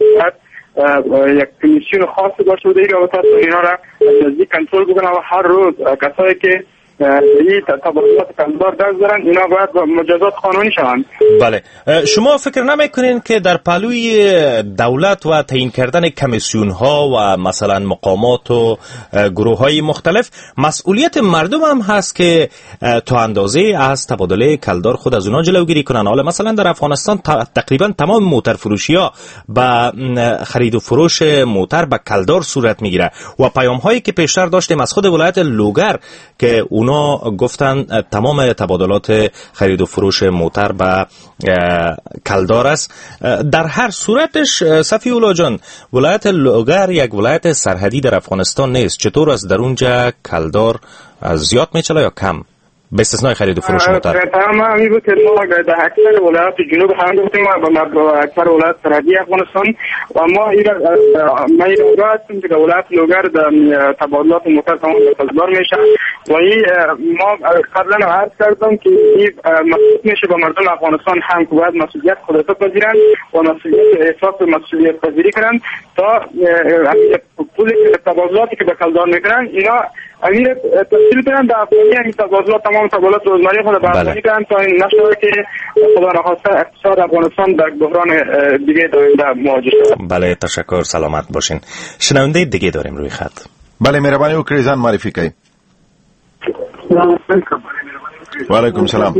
یک کمیسیون خاصی باشه و دیگه اینا را نزدیک کنترل بکنه و هر روز کسایی که این تبادلات کالدار دست دارن اینا باید مجازات قانونی شوند. بله، شما فکر نمیکنین که در پهلوی دولت و تعیین کردن کمیسیون ها و مثلا مقامات و گروه های مختلف مسئولیت مردم هم هست که تا اندازه از تبادله کالدار خود از اونا جلوگیری کنن؟ حالا مثلا در افغانستان تقریبا تمام موتر فروشی ها با خرید و فروش موتر به کالدار صورت میگیره و پیام هایی که پیشتر داشتیم از خود ولایت لوگر که اونا گفتن تمام تبادلات خرید و فروش موتر به کالدار است. در هر صورتش صفی الله جان، ولایت لوگر یک ولایت سرحدی در افغانستان نیست. چطور از در اونجا کالدار زیاد میچله یا کم به استثنای خرید و فروش موتر؟ ما همین بود که ما در اکثر ولایات جنوب هم گفتیم و اکثر ولایات سرحدی افغانستان و ما ایران هستیم که ولایت لوگر در تبادلات موتر تمام به کالدار میشه و این ما قبلا عرض کردم که این مسئول میشه با مردم افغانستان هم که باید مسئولیت خودت پذیرند و مسئولیت احساس مسئولیت پذیری کنند تا پول تبادلاتی که به کالدار میکنن اینا امیر تفصیل کنن در افغانی این تبادلات تمام تبادلات روزمره خود به افغانی کنن تا این نشده که خدا نخواسته اقتصاد افغانستان در بحران دیگه دارنده مواجه شده. بله تشکر، سلامت باشین. شنونده دیگه داریم روی خط. بله مهربانی وکړئ ځان معرفي کړئ. وعلیکم سلام.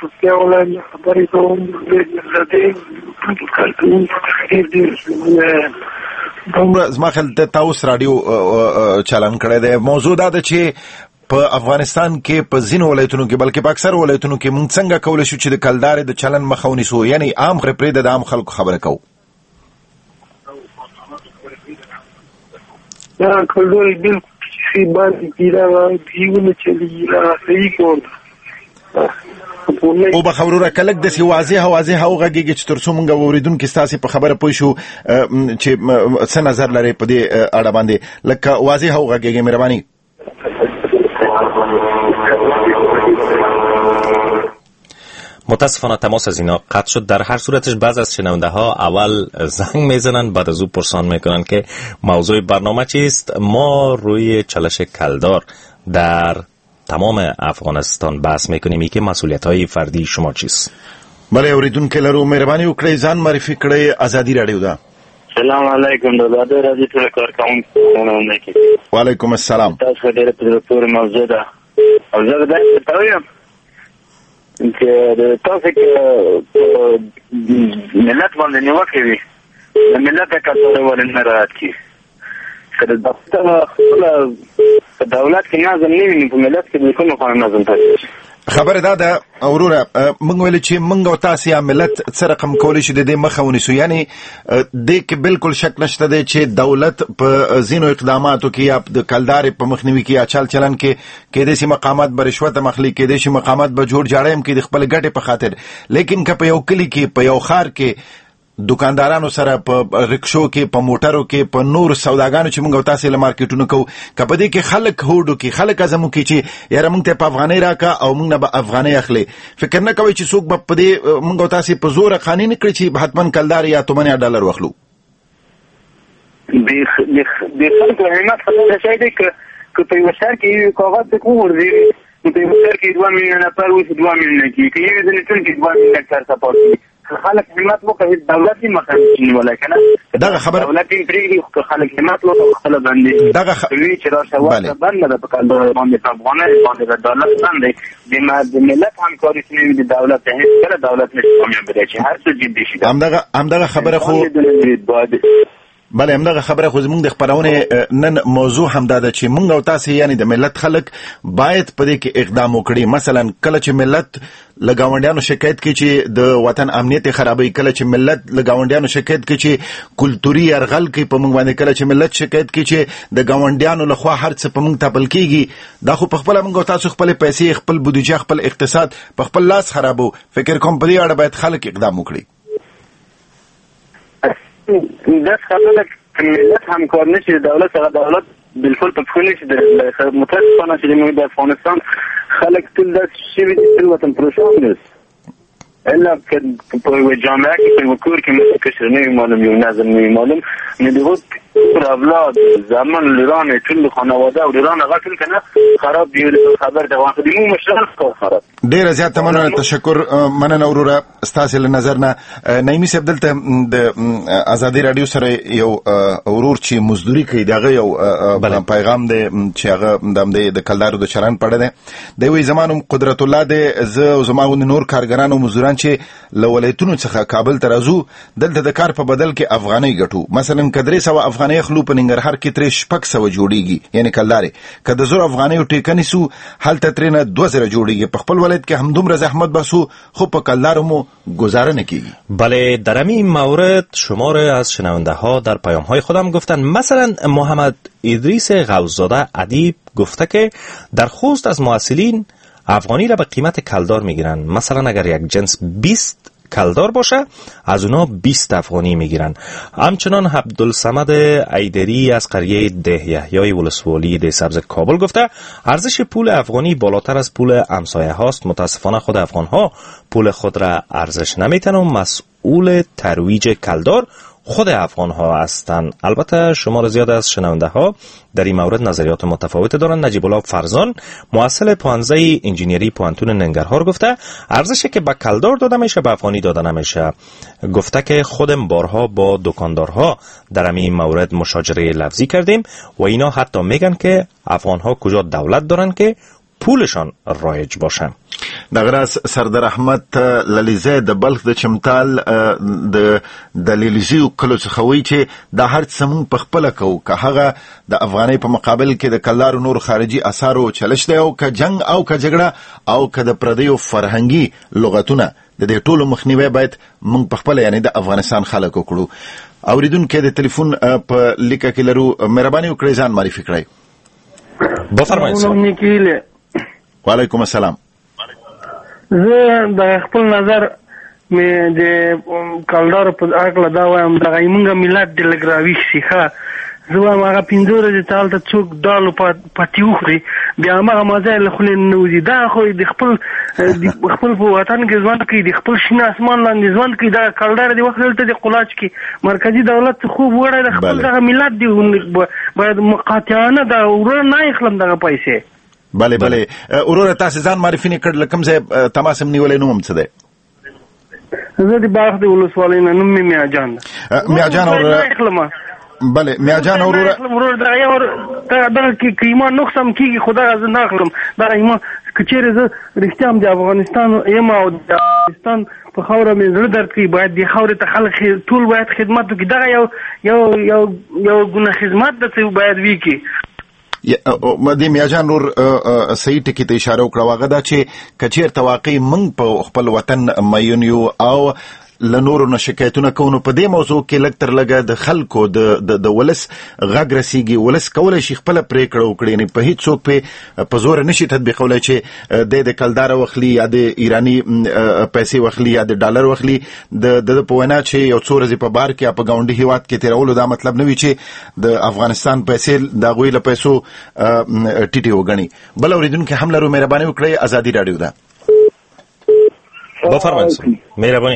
زما خیال ته تاسو رادیو چالان کړی دی. موضوع دا ده چې په افغانستان کې په ځینو ولایتونو کې بلکې په اکثر ولایتونو کې موږ څنګه کولی شو چې د کلدارې د چلن مخه ونیسو، یعنی عام پرېږده د عام خلکو خبره کوو. دا کلدارې بالکل کسی باندې کېده دیونه چلېږي دا صحیح کار ده. او به خبرو کلک داسې واضح وغږېږي چې تر څو موږ واورېدونکي ستاسې په خبره پوه شو چې څه نظر لرئ په دې اړه باندې، لکه واضح وغږېږي مهرباني. متاسفانه تماس از اینا قطع شد. در هر صورتش بعض از شنونده ها اول زنگ میزنن بعد از او پرسان میکنن که موضوع برنامه چیست. ما روی چالش کالدار در تمام افغانستان بحث میکنیم که مسئولیت‌های فردی شما چیست؟ بله اوریدونکو لرو مهرباني وکړئ ځان معرفي کړئ. ازادي رادیو ده. سلام علیکم دادا راځي ټول کارکونکو کې. وعلیکم السلام. تاسو ډېر په پوره موضوع ده. او زه دا ته وایم چې تاسو کې ملت باندې نیوکه وي د ملت کلتور ولې نه راځي که د دولت کې نظم نه وي په ملت کې کوم قانون نظم تاسو خبره دا اوروره موږ ویل چې موږ او تاسو یا ملت څه رقم کولی شي د دې مخه ونیسو یعنی د کې بالکل شک نشته دی چې دولت په زینو اقداماتو کې یا د کلدارې په مخنیوي کې یا چل چلن کې د سي مقامات به رشوت مخلي کې د سي مقامات به جوړ جاړم کې د خپل ګټه په خاطر لیکن که په یو کلی کې په یو خار کې دکاندارانو سره په رکشو کې په موټرو کې په نور سوداګانو چې موږ تاسو له مارکیټونو کوو کپدې کې خلک هوډو کې خلک ازمو کې چې یاره موږ ته په افغاني راکا او موږ نه به افغاني اخلي فکر نه کوي چې څوک به په دې موږ تاسو په زور قانوني کړی چې حتمن کلدار یا تومنه ډالر واخلو د خلکو همت خلک شي دي که په یو شهر کې کاغذ د کوور دی په یو شهر کې 2 میلیون نفر وي 2 میلیون کې یو ځل کې 2 میلیون نفر سپورټ خلک همت وکړي دولت یې مخه ولا کنه دا خبر دولت یې پریږدي خلک همت وکړي خپل باندې دا وی چې راشه واسه باندې په کاندار باندې په افغانستان باندې دولت باندې د ملت همکاري سنوي د دولت هیڅ کله دولت نشي کومه چې هر څه جدي شي همدغه خبره خو بله همدغه خبره خو زمونږ د خبرونه نن موضوع همدا ده چې مونږ او تاسو یعنی د ملت خلک باید په دې کې اقدام وکړي مثلا کله چې ملت لګاونډیانو شکایت کوي چې د وطن امنیت خرابوي کله چې ملت لګاونډیانو شکایت کوي چې کلتوري ارغل کوي په مونږ باندې کله چې ملت شکایت کوي چې د ګاونډیانو لخوا هر څه په مونږ تپل کیږي دا خو په خپل مونږ او تاسو خپل پیسې خپل بودیجه خپل اقتصاد په خپل لاس خرابو فکر کوم په دې اړه باید خلک اقدام وکړي دا خبره ملت همکار نشي دولت سره دولت بالکل په خپل شي د متاسفانه چې موږ د افغانستان خلک ټول د شي د وطن پروژه الا په جامعه کې په کور کې کشر نه معلوم یو نظم نه معلوم نه دیوت پر اولاد زمان ایران ټول خانواده او ایران هغه ټول کنه خراب دی خبر دا واخد مو مشران خراب ډیر زیات مننه تشکر مننه اوروره استاد له نظر نه نایمی صاحب دلته د ازادي رادیو سره یو اورور چې مزدوري کوي دغه یو پیغام دی چې هغه د کلدارو د چران پړه دی دوی زمانو قدرت الله دی ز زماو نور کارګرانو مزدوران چې لولایتونو څخه کابل ته راځو دلته د کار په بدل کې افغاني ګټو مثلا کدرې سو افغاني خلو په ننګرهار کې تر شپږ سو جوړیږي یعنی کلدارې کده زور افغاني ټیکنی سو هلته ترنه 2000 جوړیږي په خپل ولایت کې همدومره زحمت بسو خو په کلدارو مو گذاره نکیږي بله در این مورد شمار از شنونده ها در پیام های خودم گفتن مثلا محمد ادریس غوثزاده ادیب گفته که در خوست از محصلین افغانی را به قیمت کلدار میگیرن مثلا اگر یک جنس 20 کلدار باشه از اونا 20 افغانی میگیرن همچنان عبدالصمد ایدری از قریه ده یحیی ولسوالی ده سبز کابل گفته ارزش پول افغانی بالاتر از پول همسایه هاست متاسفانه خود افغان ها پول خود را ارزش نمیتن و مسئول ترویج کلدار خود افغان ها هستند. البته شمار زیاد از شنونده ها در این مورد نظریات متفاوت دارند. نجیب الله فرزان مؤسس پانزه انجینیری پوانتون ننگرهار گفته ارزشی که به کلدار داده میشه به افغانی داده نمیشه. گفته که خودم بارها با دکاندارها در این مورد مشاجره لفظی کردیم و اینا حتی میگن که افغان ها کجا دولت دارن که پولشان رایج باشه. دغه سردار احمد للیزه د بلخ د چمتال د لیلیزیو کلو څخه وی چې د هر څمون په خپل کو که هغه د افغاني په مقابل کې د کلارو نور خارجي اثارو چلش دی او که جنگ او که جګړه او که د پردیو فرهنګي لغتونه د دې ټولو مخنیوي باید موږ په خپل یعنی د افغانستان خلکو کړو. اوریدونکو د ټلیفون په لیکه کې لرو مهرباني وکړئ ځان معرفي کړئ. بفرمایئ. وعلیکم السلام. زه د خپل نظر مې د کلدار په اړه دا وایم د غیمنګ ملت د لګراوي شيخه زه وایم هغه 15 ورځې تال ته څوک دالو پاتې وخوري بیا هغه مزه له خلې نوځي دا خو د خپل په وطن کې ځوان کې د خپل شین اسمان لاندې ځوان کې دا کلدار دی وخت ته د قلاچ کې مرکزی دولت خوب وړه د خپل دغه ملت دی باید مقاطعانه دا ورور نه اخلم دغه پیسې. بله بله اورور تاسو ځان معرفي نه کړل کوم ځای تماس نیولې نوم څه دی؟ زه د باغ د ولسوالۍ نه نوم مې میاجان میاجان اور بله میاجان اورور دا یو دا کې ایمان نقصان کیږي خدا از نه اخلم دا ایمان که چیرې زه رښتیا هم د افغانستان یم او د افغانستان په خاوره مې زړه درد کوي، باید دې خاورې ته خلک ټول باید خدمت وکړي. دغه یو ګونه خدمت ده چې باید وکړي. د میاجان نور صحیح ټکي ته اشاره وکړه، هغه دا چې که چېرته واقعي موږ په خپل وطن مین یو او له نورو نه شکایتونه کوو، نو په دې موضوع کې لږ تر لږه د خلکو د ولس غږ رسیږي. ولس کولی شي خپله پرېکړه وکړي، یعنې په هېڅ څوک په زوره نشي تطبیقولی چې د کلداره واخلي یا د ایراني پیسې واخلي یا د ډالر واخلي. د په وینا چې یو څو ورځې په بار کې یا په ګاونډي هېواد کې تېرولو دا مطلب نه وي چې د افغانستان پیسې د هغوی له پیسو ټیټې وګڼي. بل اورېدونکي هم لرو، مهرباني وکړئ، ازادي راډیو ده. بفرمایید. مهرباني.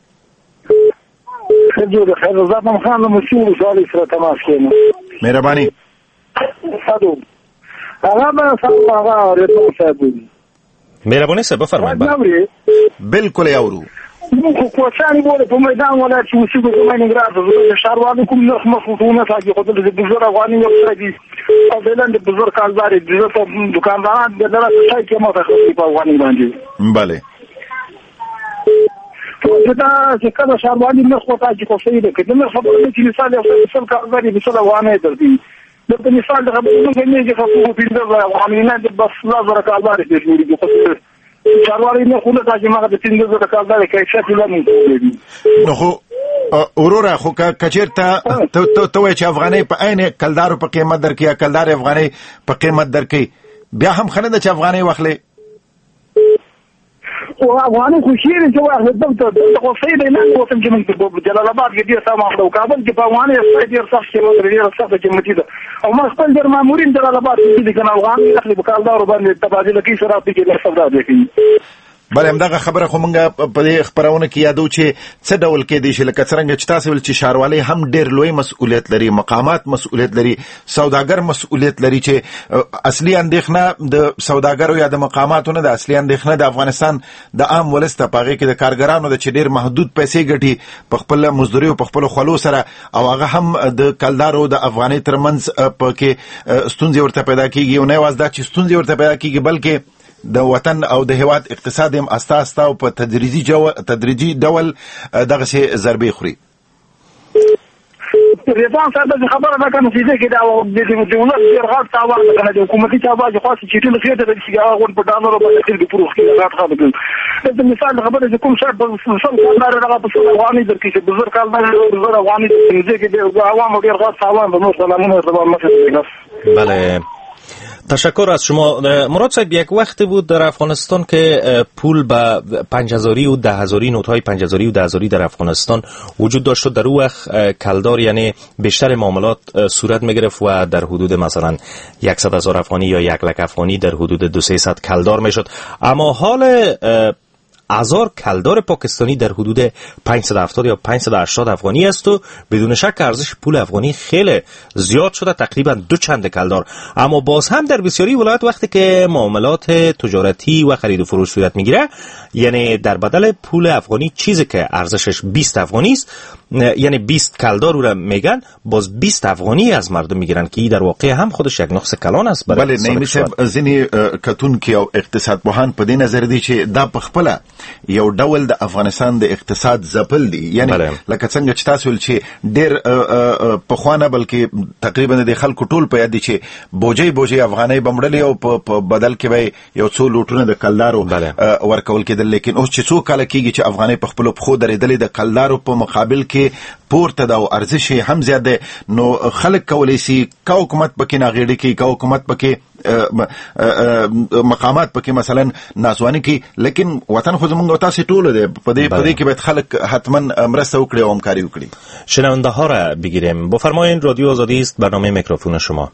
خیر رضا خان له مشهور سوال سره تماس کړم. مهرباني. هغه به هغه رضا صاحب. مهرباني صاحب بفرمایید. بالکل یاورو. خو کوچانی بوله په میدان ولایت چې وسیګو د ماینګراد د شهروالو کوم نو مخوتونه ساجي خو د بزرګ افغاني یو څه دي او دلته د بزرګ کالدار د دکانداران د دغه څه کې مو تاسو په افغاني باندې. بله. دا چې کله شهروالي نه خوته چې کوڅې ده کله نه خبره چې مثال یو څه کالداري د څه افغاني درځي د مثال د خبرو کې نه چې خو په دې افغاني نه د بس لا زره کالداري د جوړي خو شهروالي نه خوله چې ماګه د 300 کالداري کې څه لمن کوي. نو خو وروره خو کچیرته ته وایې چې افغاني په عین کلدارو په قیمت درکې یا کلدار افغاني په قیمت درکې، بیا هم ښه نه ده چې افغاني واخلې. افغاني خوشیر چې واخلې دلته خو صحیح دی نه وسم چې موږ په جلال آباد کې ډېر سامان او کابل کې په افغاني ډېر سخت کې ډېر سخت قیمتي ده او ما خپل ډېر مامورین جلال آباد کې دي کنه افغاني اخلي په کالدارو باندې تبادله کې سره په کې ډېر سودا دي. بله همدغه خبره خو موږ په دې خپرونه کې یادو چې څه ډول کېدی شي، لکه څرنګه چې تاسو ویل چې ښاروالۍ هم ډېر لوی مسؤلیت لري، مقامات مسؤلیت لري، سوداګر مسؤلیت لري، چې اصلي اندېښنه د سوداګرو یا د مقاماتو نه ده، اصلي اندېښنه د افغانستان د عام ولس ته په هغې کې د کارګرانو ده چې ډېر محدود پیسې ګټي په خپل مزدوري او په خپلو خولو سره، او هغه هم د کلدارو د افغانۍ ترمنځ په کې ستونزې ورته پیدا کېږي. او نه یوازې دا چې ستونزې ورته پیدا کېږي بلکې د وطن او د هیواد اقتصاد هم استا او په تدریجي ډول دغسې ضربې خوري. ریاضان صاحب د خبره ده کنه چې دا د دولت ډېر غاټ تاوان ده کنه د حکومتي چابه خاص چې ټول خېټه د هغه په ډالرو باندې کې پروف کې غاټ خاطر د مثال خبره چې کوم شرط په څل کال راغله په افغاني درکې چې بزرګ کال بزرګ افغاني کې د عوامو ډېر غاټ تاوان به نو سلامونه زبر مخه. بله تشکر از شما. مراد صاحب، یک وقت بود در افغانستان که پول به 5000 و 10000 نوت‌های 5000 و 10000 در افغانستان وجود داشت. در اون وقت کلدار یعنی بیشتر معاملات صورت می‌گرفت و در حدود مثلا 100,000 افغانی یا 100,000 افغانی در حدود 200-300 کلدار میشد. اما حال 1000 کلدار پاکستانی در حدود 570 یا 580 افغانی است و بدون شک ارزش پول افغانی خیلی زیاد شده، تقریبا 2 چند کلدار. اما باز هم در بسیاری ولایات وقتی که معاملات تجارتی و خرید و فروش صورت میگیره، یعنی در بدل پول افغانی چیزی که ارزشش 20 افغانی است، یعنی 20 کلدار رو میگن، باز 20 افغانی از مردم میگیرن که در واقع هم خودش یک نقص کلان است. بله نیمی صاحب، ځینې کتونکي او اقتصاد پوهان په دې نظر دي چې دا په خپله یو ډول د افغانستان د اقتصاد ځپل دي. یعنی لکه څنګه چې تاسو ویل چې ډېر پخوانه بلکې تقریبا د خلکو ټول په یاد دي چې بوجۍ افغانۍ به مړلې او په بدل کې به یو څو لوټونه د کلدارو ورکول کېدل. لیکن اوس چې څو کاله کېږي چې افغانۍ په خپلو پښو درېدلې د کلدارو په مقابل کې پورته ده او ارزش هم زیات دی، نو خلک کولی شي که حکومت پکې ناغېړي کوي، که حکومت پکې مقامات پکې مثلا نازواني کوي، لیکن وطن خو زمونږ او تاسې ټوله دی. په دې کې باید خلک حتما مرسته وکړي او همکاري وکړي. شنونده ها را بگیریم. بفرمایید، رادیو آزادی است، برنامه میکروفون شما.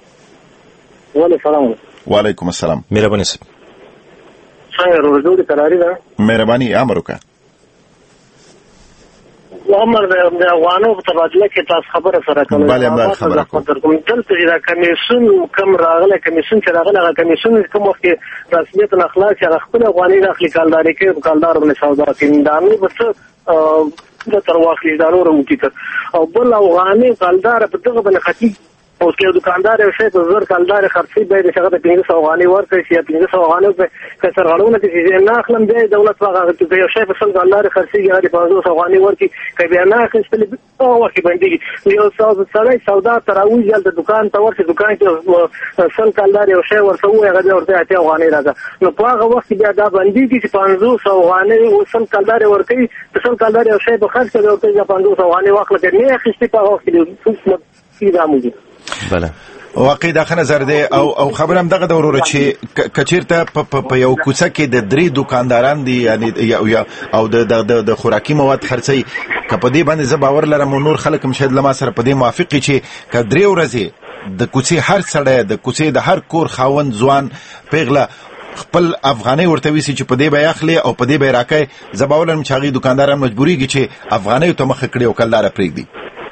وعلیکم السلام. مهرباني صاحب. څنګه روزو دې قراری ده؟ مهرباني امر وکړه. عمر د افغانو په تبادله کې تاسو خبره سره کوم. بله ما خبره کوم. دلته دا کمیسیون کم راغله، کمیسیون چې راغله، کمیسیون کوم وخت رسمیت اخلاق چې خپل افغاني داخلي کالداري کې کالدار باندې سودا کوي، دا نو بس د تر واخلي دارو وروتی او بل افغاني کالدار په دغه باندې ختی اوس کې دکاندار یو شی په زر کلدار خرڅي به د شغه 1500 افغانۍ ورکړي چې 1500 افغانۍ په کسرغړونه کې چې نه اخلم دی دولت هغه چې یو شی په 100 کلدار خرڅي یا 500 افغانۍ ورکړي کې بیا نه اخیستل او ورکړي باندې یو سړی سودا تراوي ځل د دکان ته ورته دکان کې 100 کلدار یو شی ورته وي هغه ورته 80 افغانۍ راځي نو په هغه وخت بیا دا باندې چې 500 افغانۍ او 100 کلدار ورکړي 100 کلدار یو شی په خرڅ کوي او 500 افغانۍ واخلي نه اخیستي په وخت کې څه بله واقعي دا ښه نظر دی او خبره هم دغه د وروره چې کچیرته په یو کوڅه کې د 3 دکانداران دي یعنی او د خوراکي مواد خرڅي که په دې باندې زه باور لرم نور خلک هم شاید له ما سره په دې موافق چې که 3 ورځې د کوڅې هر سړی د کوڅې د هر کور خاوند ځوان پیغله خپل افغانۍ ورته ویسي چې په دې به اخلي او په دې به راکای زه باور لرم چې هغې دکانداران مجبورېږي چې افغانۍ ته مخه کړي او کلداره پرېږدي.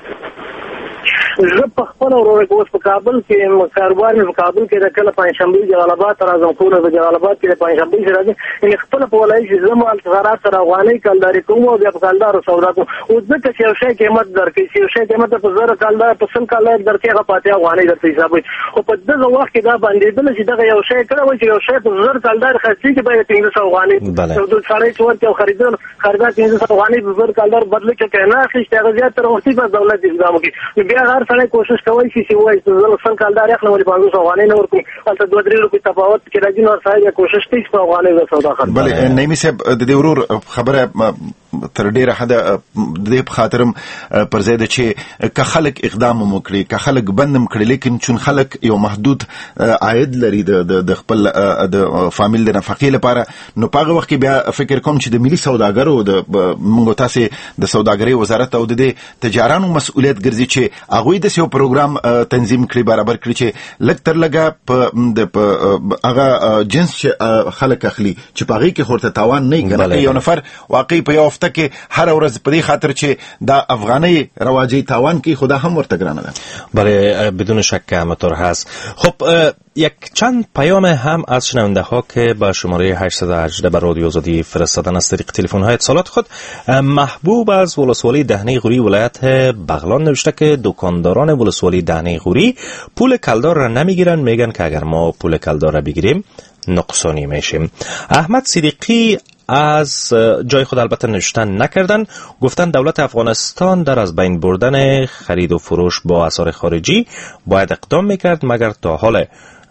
زه په خپل وروره اوس په کابل کې کاروبار مې په کابل کې د کله پنځشنبه جلال آباد ته راځم ټول د جلال آباد کې د پنځشنبه چې راځم ان خپل په ولایت چې زما التزارات سره افغانۍ کلداري کوم او بیا په کلدار سودا کوم او ځکه چې یو شی قیمت درکې چې یو شی قیمت په زر کلدار په 100 کلدار درکې هغه پاتې افغانۍ درته حسابوي او په دغه وخت کې دا باندې بل چې دغه یو شی کړه وای چې یو شی په زر کلدار خرڅي کې به 300 افغانۍ او د سړی څورته او خریدار 300 افغانۍ په زر کلدار بدل کې نه اخیسته هغه زیات تر وختي په دولت اقدام کوي بیا هر سړی کوشش کوي چې وایي چې زه 100 کلدار اخلم ولې 500 افغانۍ نه ورکوم البته 2-3 روپۍ تفاوت کې راځي نو سړی کوشش کوي چې افغانۍ د سودا خرڅ بله نعیمي صاحب د دې ورور خبره تر ډیره حده د دې په خاطرم پر ځای ده چې که خلک اقدام وکړي که خلک بندم کړي لیکن چون خلک یو محدود عاید لري د خپل د فامیل د نفقې لپاره نو په هغه وخت کې بیا فکر کوم چې د ملي سوداګرو د موږ تاسې د سوداګرۍ وزارت او د تجارانو مسؤلیت ګرځي چې هغوی د یو پروګرام تنظیم کړي برابر کړي چې لږ تر لږه په هغه جنس چې خلک اخلي چې په هغې کې ورته تاوان نه وي یو نفر واقعي په یو هفته کې هر ورځ په دې خاطر چې دا افغانۍ رواجی تاوان کې خدا هم ورته ګرانه ده. بله بدون شک همطور هست. خب یک چند پیام هم از شنونده ها که با شماره 818 بر رادیو آزادی فرستادن از طریق تلفن های اتصالات خود. محبوب از ولسوالی دهنه غوری ولایت بغلان نوشته که دکانداران ولسوالی دهنه غوری پول کلدار را نمیگیرن، میگن که اگر ما پول کلدار را بگیریم نقصانی میشیم. احمد صدیقی از جای خود البته نوشتن نکردن، گفتن دولت افغانستان در از بین بردن خرید و فروش با اسعار خارجی باید اقدام میکرد، مگر تا حال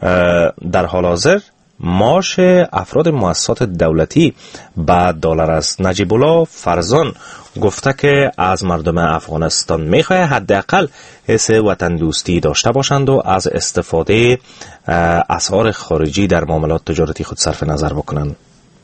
در حال حاضر معاش افراد مؤسسات دولتی با دلار است. نجیب الله فرزان گفته که از مردم افغانستان میخواه حداقل حس وطن دوستی داشته باشند و از استفاده اسعار خارجی در معاملات تجارتی خود صرف نظر بکنند.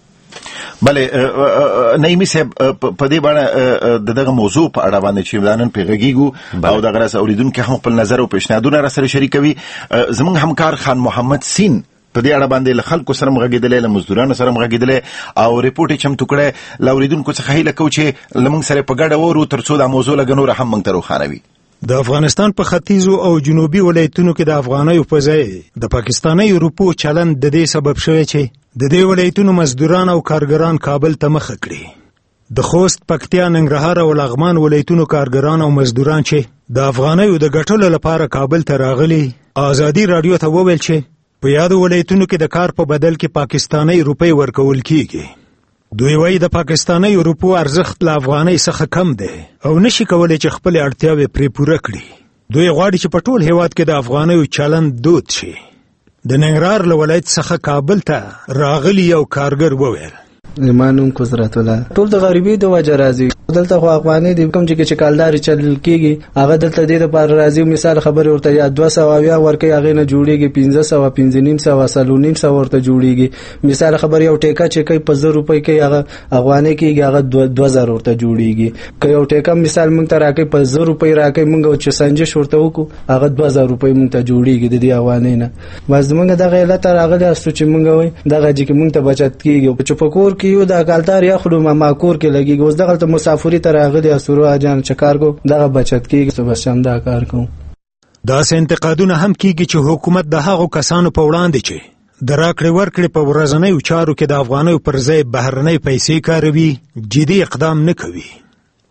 بله نعیمي صاحب په دې باندې دغه موضوع په اړه باندې چې ودانن پیغږیګو او دغه راس اوریدونکو هم خپل نظر او پیشنهادونه را سره شریکوي. زموږ همکار خان محمد سین په دې اړه باندې له خلکو سره مغږیدل، له مزدورانو سره مغږیدل او ریپورت یې چمتو کړی. له اوریدونکو څخه هیله کوو چې لمونږ سره په ګډه وورو ترڅو دا موضوع لږ نور هم موږ ته روښانوي. د افغانستان په ختیځو او جنوبي ولایتونو کې د افغانیو په ځای د پاکستاني روپو چلند د دې سبب شوی چې د دې ولایتونو مزدوران او کارګران کابل ته مخه کړي. د خوست، پکتیا، ننګرهار او لغمان ولایتونو کارګران او مزدوران چې د افغانیو د ګټلو لپاره کابل ته راغلي، ازادي رادیو ته وویل چې په یادو ولایتونو کې د کار په بدل کې پاکستاني روپۍ ورکول کیږي. دوی وایي د پاکستاني روپو ارزښت له افغانۍ څخه کم دی او نشي کولی چې خپل اړتیاوې پرې پوره کړي. دوی غواړي چې په ټول هیواد کې د افغانیو چلند دود شي. د ننګرهار له ولایت څخه کابل ته راغلی یو کارګر وویل: زما نوم قدرت الله. ټول د غریبۍ د وجه راځي. دلته خو افغانۍ د کوم چې کالداري چل کېږي هغه دلته د لپاره راځي. مثال خبرې ورته یا 200 ورکې هغه نه جوړيږي 1500 1500 سلونیم سو ورته جوړيږي. مثال خبرې یو ټیکا چې کوي 50 روپۍ کې هغه افغانۍ کېږي هغه 2000 ورته جوړيږي. که یو ټیکا مثال مونږ ته راکې 50 روپۍ راکې مونږ چې سنجش ورته وکړو هغه 2000 روپۍ مونږ ته جوړيږي د دې افغانۍ نه. واز مونږ دغه علت راغلی استو چې مونږ وای دغه چې مونږ ته بچت کېږي چې په کور کې یو د کالدار یا خلو ما کور کې لګي اوس دغه مسافری تر راغلی اسورو اجان چکارګو دغه بچت کېږي چې بس شم دا کار کوم. دا سه انتقادونه هم کېږي چې حکومت د هغو کسانو په وړاندې چې د راکړې ورکړې په ورځنیو چارو کې د افغانیو پر ځای بهرنۍ پیسې کاروي جدي اقدام نه کوي.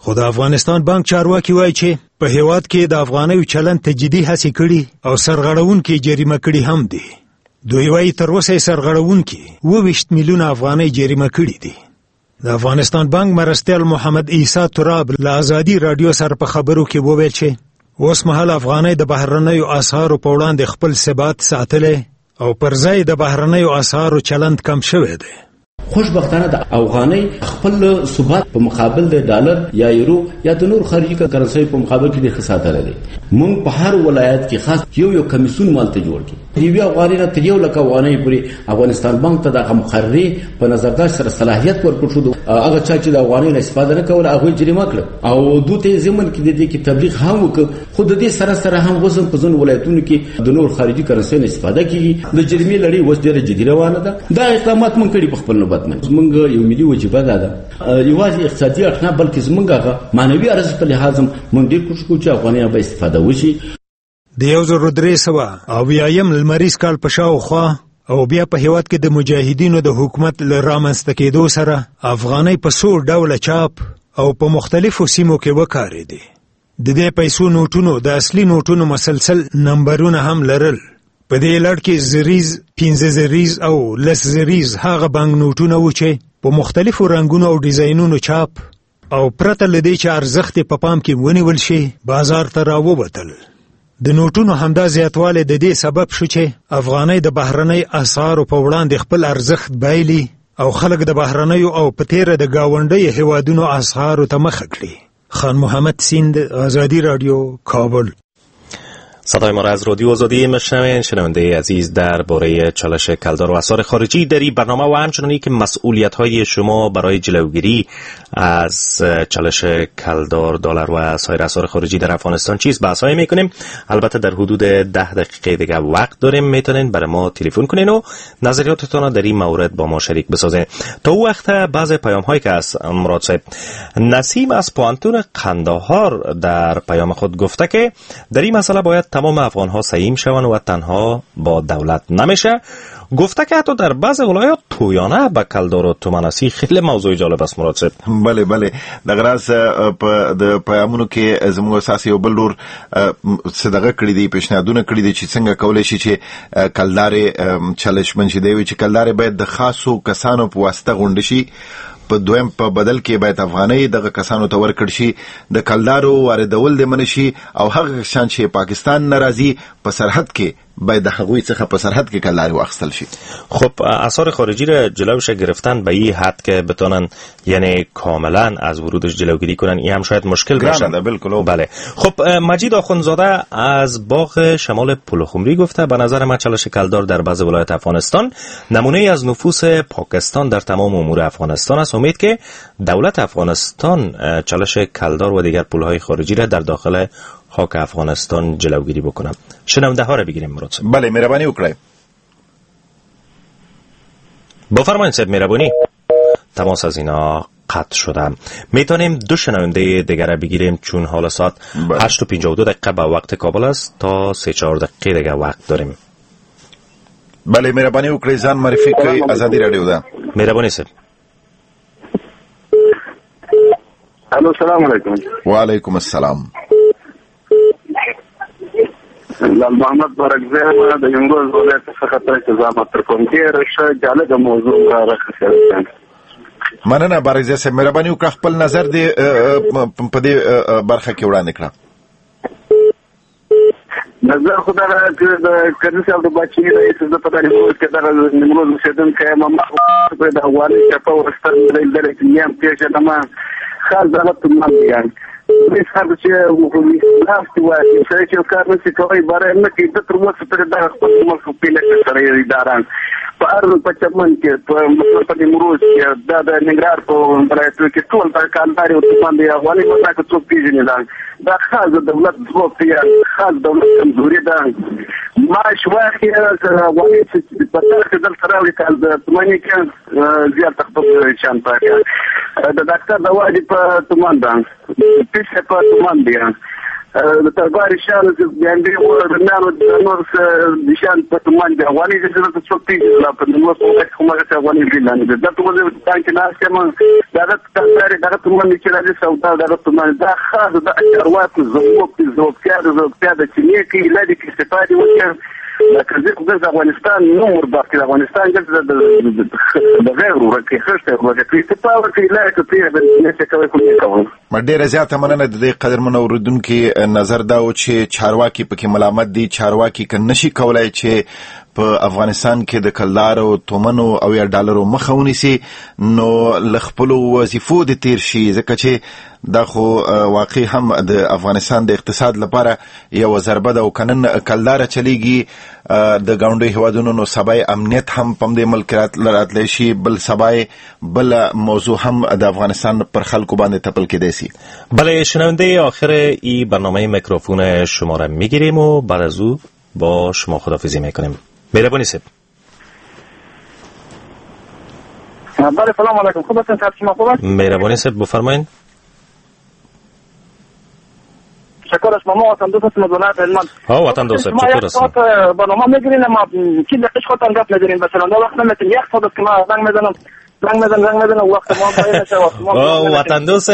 خو د افغانستان بانک چارواکي وایي چې په هیواد کې د افغانیو چلند ته جدي هڅې کړي او سرغړونکي جریمه کړي هم دي. دوی وایي تر اوسه یې سرغړونکي 22 میلیونه افغانۍ جریمه کړي دي. د افغانستان بانک مرستیال محمد عیسی تراب له ازادي رادیو سره په خبرو کې وویل چې اوس مهال افغانۍ د بهرنیو اسعارو په وړاندې خپل ثبات ساتلی او پر ځای د بهرنیو اسعارو چلند کم شوی دی. خوشبختانه د افغانۍ خپل ثبات په مقابل د ډالر یا یورو یا د نور خارجي کرنسۍ په مقابل کې د خساتره لري. مونږ په هر ولایت کې خاص یو کمیسیون مالته جوړ کړي. دی افغانۍ نه تر 1 لک افغانۍ پورې افغانستان بانک ته د مقرري په نظرداشت سره صلاحیت ورکړ شو. هغه چې د افغانۍ نه استفاده نه کوله هغه جریمه کړ او دوی ضمن کې د دې کې تبلیغ هم وکړ. خو د دې سره هم وزن په ځن ولایتونو کې د نور خارجي کرنسۍ نه استفاده کیږي. د جریمې لړۍ اوس ډېره جدي روانه ده. دا اقدامات مونږ کړي په خپل نوبت زمونږ یو ملي وجیبه ده. یوازې اقتصادي اړخ نه بلکې زمونږ هغه معنوي ارزښت په لحاظ مونږ ډېر کوشش کوو چې افغانۍ به استفاده وشي. د 1300 لمریز کال په شاوخوا او بیا په هیواد کې د مجاهدینو د حکومت له رامنځته کېدو سره افغانۍ په څو ډوله چاپ او په مختلفو سیمو کې وکارېدې. د دې پیسو نوټونو د اصلي نوټونو مسلسل نمبرونه هم لرل. په دې لړ کې زریز، 15 زریز او 10 زریز هغه بانک نوټونه و چې په مختلفو رنګونو او ډیزاینونو چاپ او پرته له دې چې ارزښت په پام کې ونیول شي بازار ته راووتل. د نوټونو همدا زیاتوالی د دې سبب شو چې افغانۍ د بهرنۍ اسعارو په وړاندې خپل ارزښت بایلي او خلک د بهرنیو او په تیره د گاونډیو هیوادونو اسعارو ته مخه کړي. خان محمد سیند، آزادی رادیو، کابل. صدای ما را از رادیو آزادی میشنوین. شنونده عزیز، درباره چالش کلدار و اسعار خارجی در این برنامه و همچنانی که مسئولیت‌های شما برای جلوگیری از چالش کلدار، دلار و سایر اسعار خارجی در افغانستان چیست بحث‌های می‌کنیم. البته در حدود 10 دقیقه دیگه وقت داریم، میتونین برای ما تلفن کنین و نظریاتتون را در این مورد با ما شریک بسازین. تا اون وقت بعضی پیام‌هایی که از مراد صاحب نسیم از پوانتون قندهار در پیام خود گفته که در این مسئله باید تمام افغان ها سهیم شوند و تنها با دولت نمیشه. گفته که حتی در بعض ولایات تویانه به کلدار و تومنسی. خیلی موضوع جالب است مراد صاحب. بله دغه راز د پیامونو کې زموږ اساسي او بل ډور صدقه کړی دی، پیشنهادونه کړی دي چې څنګه کولای شي چې کلدار چالش منشي دی چې کلدار باید د خاصو کسانو په واسطه غونډ شي. په دویم په بدل کې باید افغانۍ دغه کسانو ته ورکړ شي. د کلدارو واردول د منشي او هغه شان چې پاکستان ناراضي په سرحد کې باید د هغوی څخه په سرحد کې کلدار واخیستل شي. خب اسعار خارجی را جلوش گرفتن به این حد که بتونن یعنی کاملا از ورودش جلوگیری کنن، این هم شاید مشکل باشه. بله. خب مجید آخوندزاده از باغ شمال پلخمری گفته به نظر من چالش کلدار در بعض ولایات افغانستان نمونه از نفوذ پاکستان در تمام امور افغانستان است. امید که دولت افغانستان چالش کلدار و دیگر پولهای خارجی را در داخل خاک افغانستان جلوگیری بکنم. شنونده ها را بگیریم مراد صاحب. بله مهربانی وکړئ. بفرمایید صاحب مهربانی. تماس از اینا قطع شده. میتونیم دو شنونده دیگر را بگیریم چون حالا ساعت 8:52 دقیقه به وقت کابل است تا 3-4 دقیقه دیگر وقت داریم. بله مهربانی وکړئ ځان معرفي کړئ. آزادی رادیو ده. مهربانی صاحب. الو السلام علیکم. وعلیکم السلام. لال محمد برکزی د یونګوز ولایت څخه تاسو تر کوم ډیر جالب موضوع راخصه. مننه برکزی صاحب، مهرباني وکړه خپل نظر دې په دې برخه کې وړاندې کړه. نظر خدا راځي د کله چې د بچی رئیس د پټاړي کې دا نیمروز سیدن کې ما په د حواله چې په ورستل دل کې یم پیښه دما خاص دغه تمام دې څنګه چې وګورئ لاستي وایي چې کار نشي کوي بارے نه کې د تر اوسه پر دا خپل ملک په لکه سره اداران په ارزو په چمن کې په نیمروز کې د نګرار په ولایت کې ټول د کانداري او باندې حواله متا کې څوک پیژني دا خاص دولت ځواب دی، خاص دولت کمزوري ده. معاش واخی وایي چې په تاسو د تراوي کال د تمنې کې زیات خپل شان پاتې د ډاکټر دوا دی په تمن ده پیسې په تمن دی ترباري شان يعني ورنالو نور دشان بتمان ده واني جسنا تصفي لا بنور صوتك هم واني بيلان ده تقول تانك ناس كمان ده تمان كده سودا ده تمان ده خاص ده شروات الزوق كذا تشنيكي لادي استفادي وكان لكن زي افغانستان نمر باقي افغانستان ده غيره ركي خشته وكي تطاور في لا كثير بالناس كوي ما ډیره زیاته مننه د دې قدرمن اوریدونکو نظر دا و چې چارواکي پکې ملامت دي چارواکي که نشي کولای چې په افغانستان کې د کلدارو تومنو او یا ډالرو مخه ونیسي نو لخپلو وظیفو د تیر شي ځکه چې دا خو واقعي هم د افغانستان د اقتصاد لپاره یو ضربه ده او کنن کلدار چلیږي د ګاونډي هوادونو نو سبای امنیت هم پم د ملک راتلی شي بل سبای بل موضوع هم د افغانستان پر خلکو باندې تپل کېدی سي. بله شنونده آخر این برنامه میکروفون شما را میگیریم و بعد از او با شما خداحافظی میکنیم. مهربانی صاحب. بله سلام علیکم. خوب هستین صاحب شما خوب هست؟ مهربانی صاحب بفرمایید. شکر از ماما وطن دوست هستم از ولایت هلمند. وطن دوست چطور هستین؟ برنامه میگیرین اما کی دقیق خودتان گپ ندارین مثلا دو وقت نمیتونین یک ساعت که ما زنگ میزنم وقت ما باید نشه وطن دوست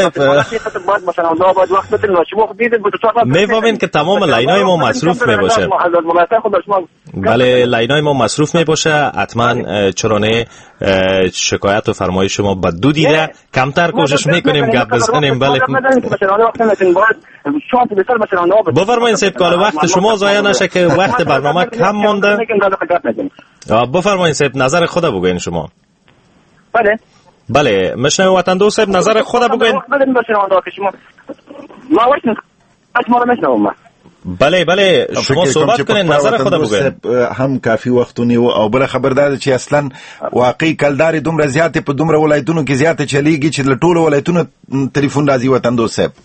میفهمین که تمام لاینای ما مصروف میباشه. بله لاینای ما مصروف میباشه حتما چرانه شکایت و فرمایش شما بدو دیده کمتر کوشش میکنیم گپ بزنیم. بله بفرمایید صاحب کار وقت شما ضایع نشه که وقت برنامه کم مونده. بفرمایید صاحب نظر خود بگوین شما. بله مشنو وطن دوست صاحب نظر خود بگوین. بله شما صحبت کنین نظر خود بگوین. هم کافی وختونی او بل خبردار چې اصلا واقعي کلداري دومره زیاته په دومره ولایتونو کې زیاته چلیږي چې له ټولو ولایتونو ټلیفون راځي وطن دوست صاحب.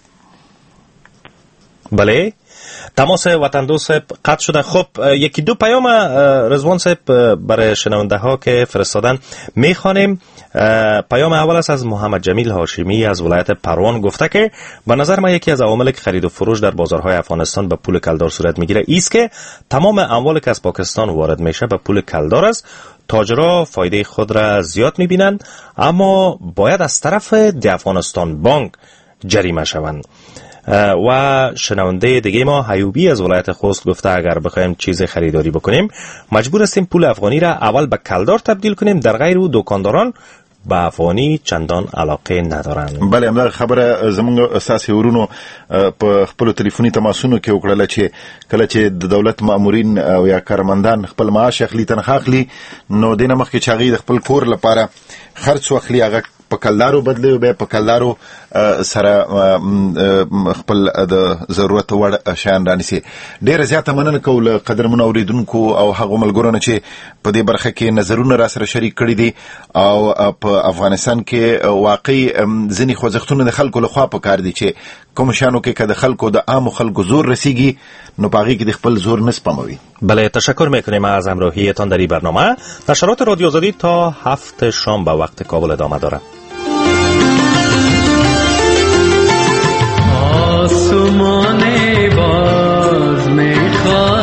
بله تماس وطن دوست صاحب قطع شده. خب یکی دو پیام رضوان صاحب برای شنونده ها که فرستادن میخوانیم. پیام اول است از محمد جمیل هاشمی از ولایت پروان گفته که به نظر من یکی از عوامل که خرید و فروش در بازارهای افغانستان به پول کلدار صورت میگیره است که تمام اموالی که از پاکستان وارد میشه به پول کلدار است. تاجرها فایده خود را زیاد میبینند اما باید از طرف افغانستان بانک جریمه شوند. و شنونده دیگه ما حیوبی از ولایت خوست گفته اگر بخوایم چیز خریداری بکنیم مجبور هستیم پول افغانی را اول به کلدار تبدیل کنیم. در غیر او دکانداران به افغانی چندان علاقه ندارند. بله همدا خبره زمونږ اساسي ورونو په خپل ټلیفوني تماسونو کې وکړله چې کله چې د دولت مامورین او یا کارمندان خپل معاش اخلي تنخواه اخلي نو دینه مخکې چې هغه د خپل کور لپاره خرڅ واخلي هغه په کلدارو بدلی او به په کلدارو سره خپل د ضرورت وړ شیان رانیسي. ډیره زیاته مننه کوم قدرمن اوریدونکو او هغه ملګرو نه چې په دې برخه کې نظرونه را سره شریک کړي دي او په افغانستان کې واقعي ځینې خوځښتونه د خلکو لخوا په کار دي چې کوم شانو کې د خلکو د عام خلکو زور رسیږي نو پاغي کې د خپل زور نسپموي. بله تشکر میکنیم از همراهیتان در این برنامه. نشرات رادیو آزادی تا 7 شام به وقت کابل ادامه داره. آسمان باز میخواد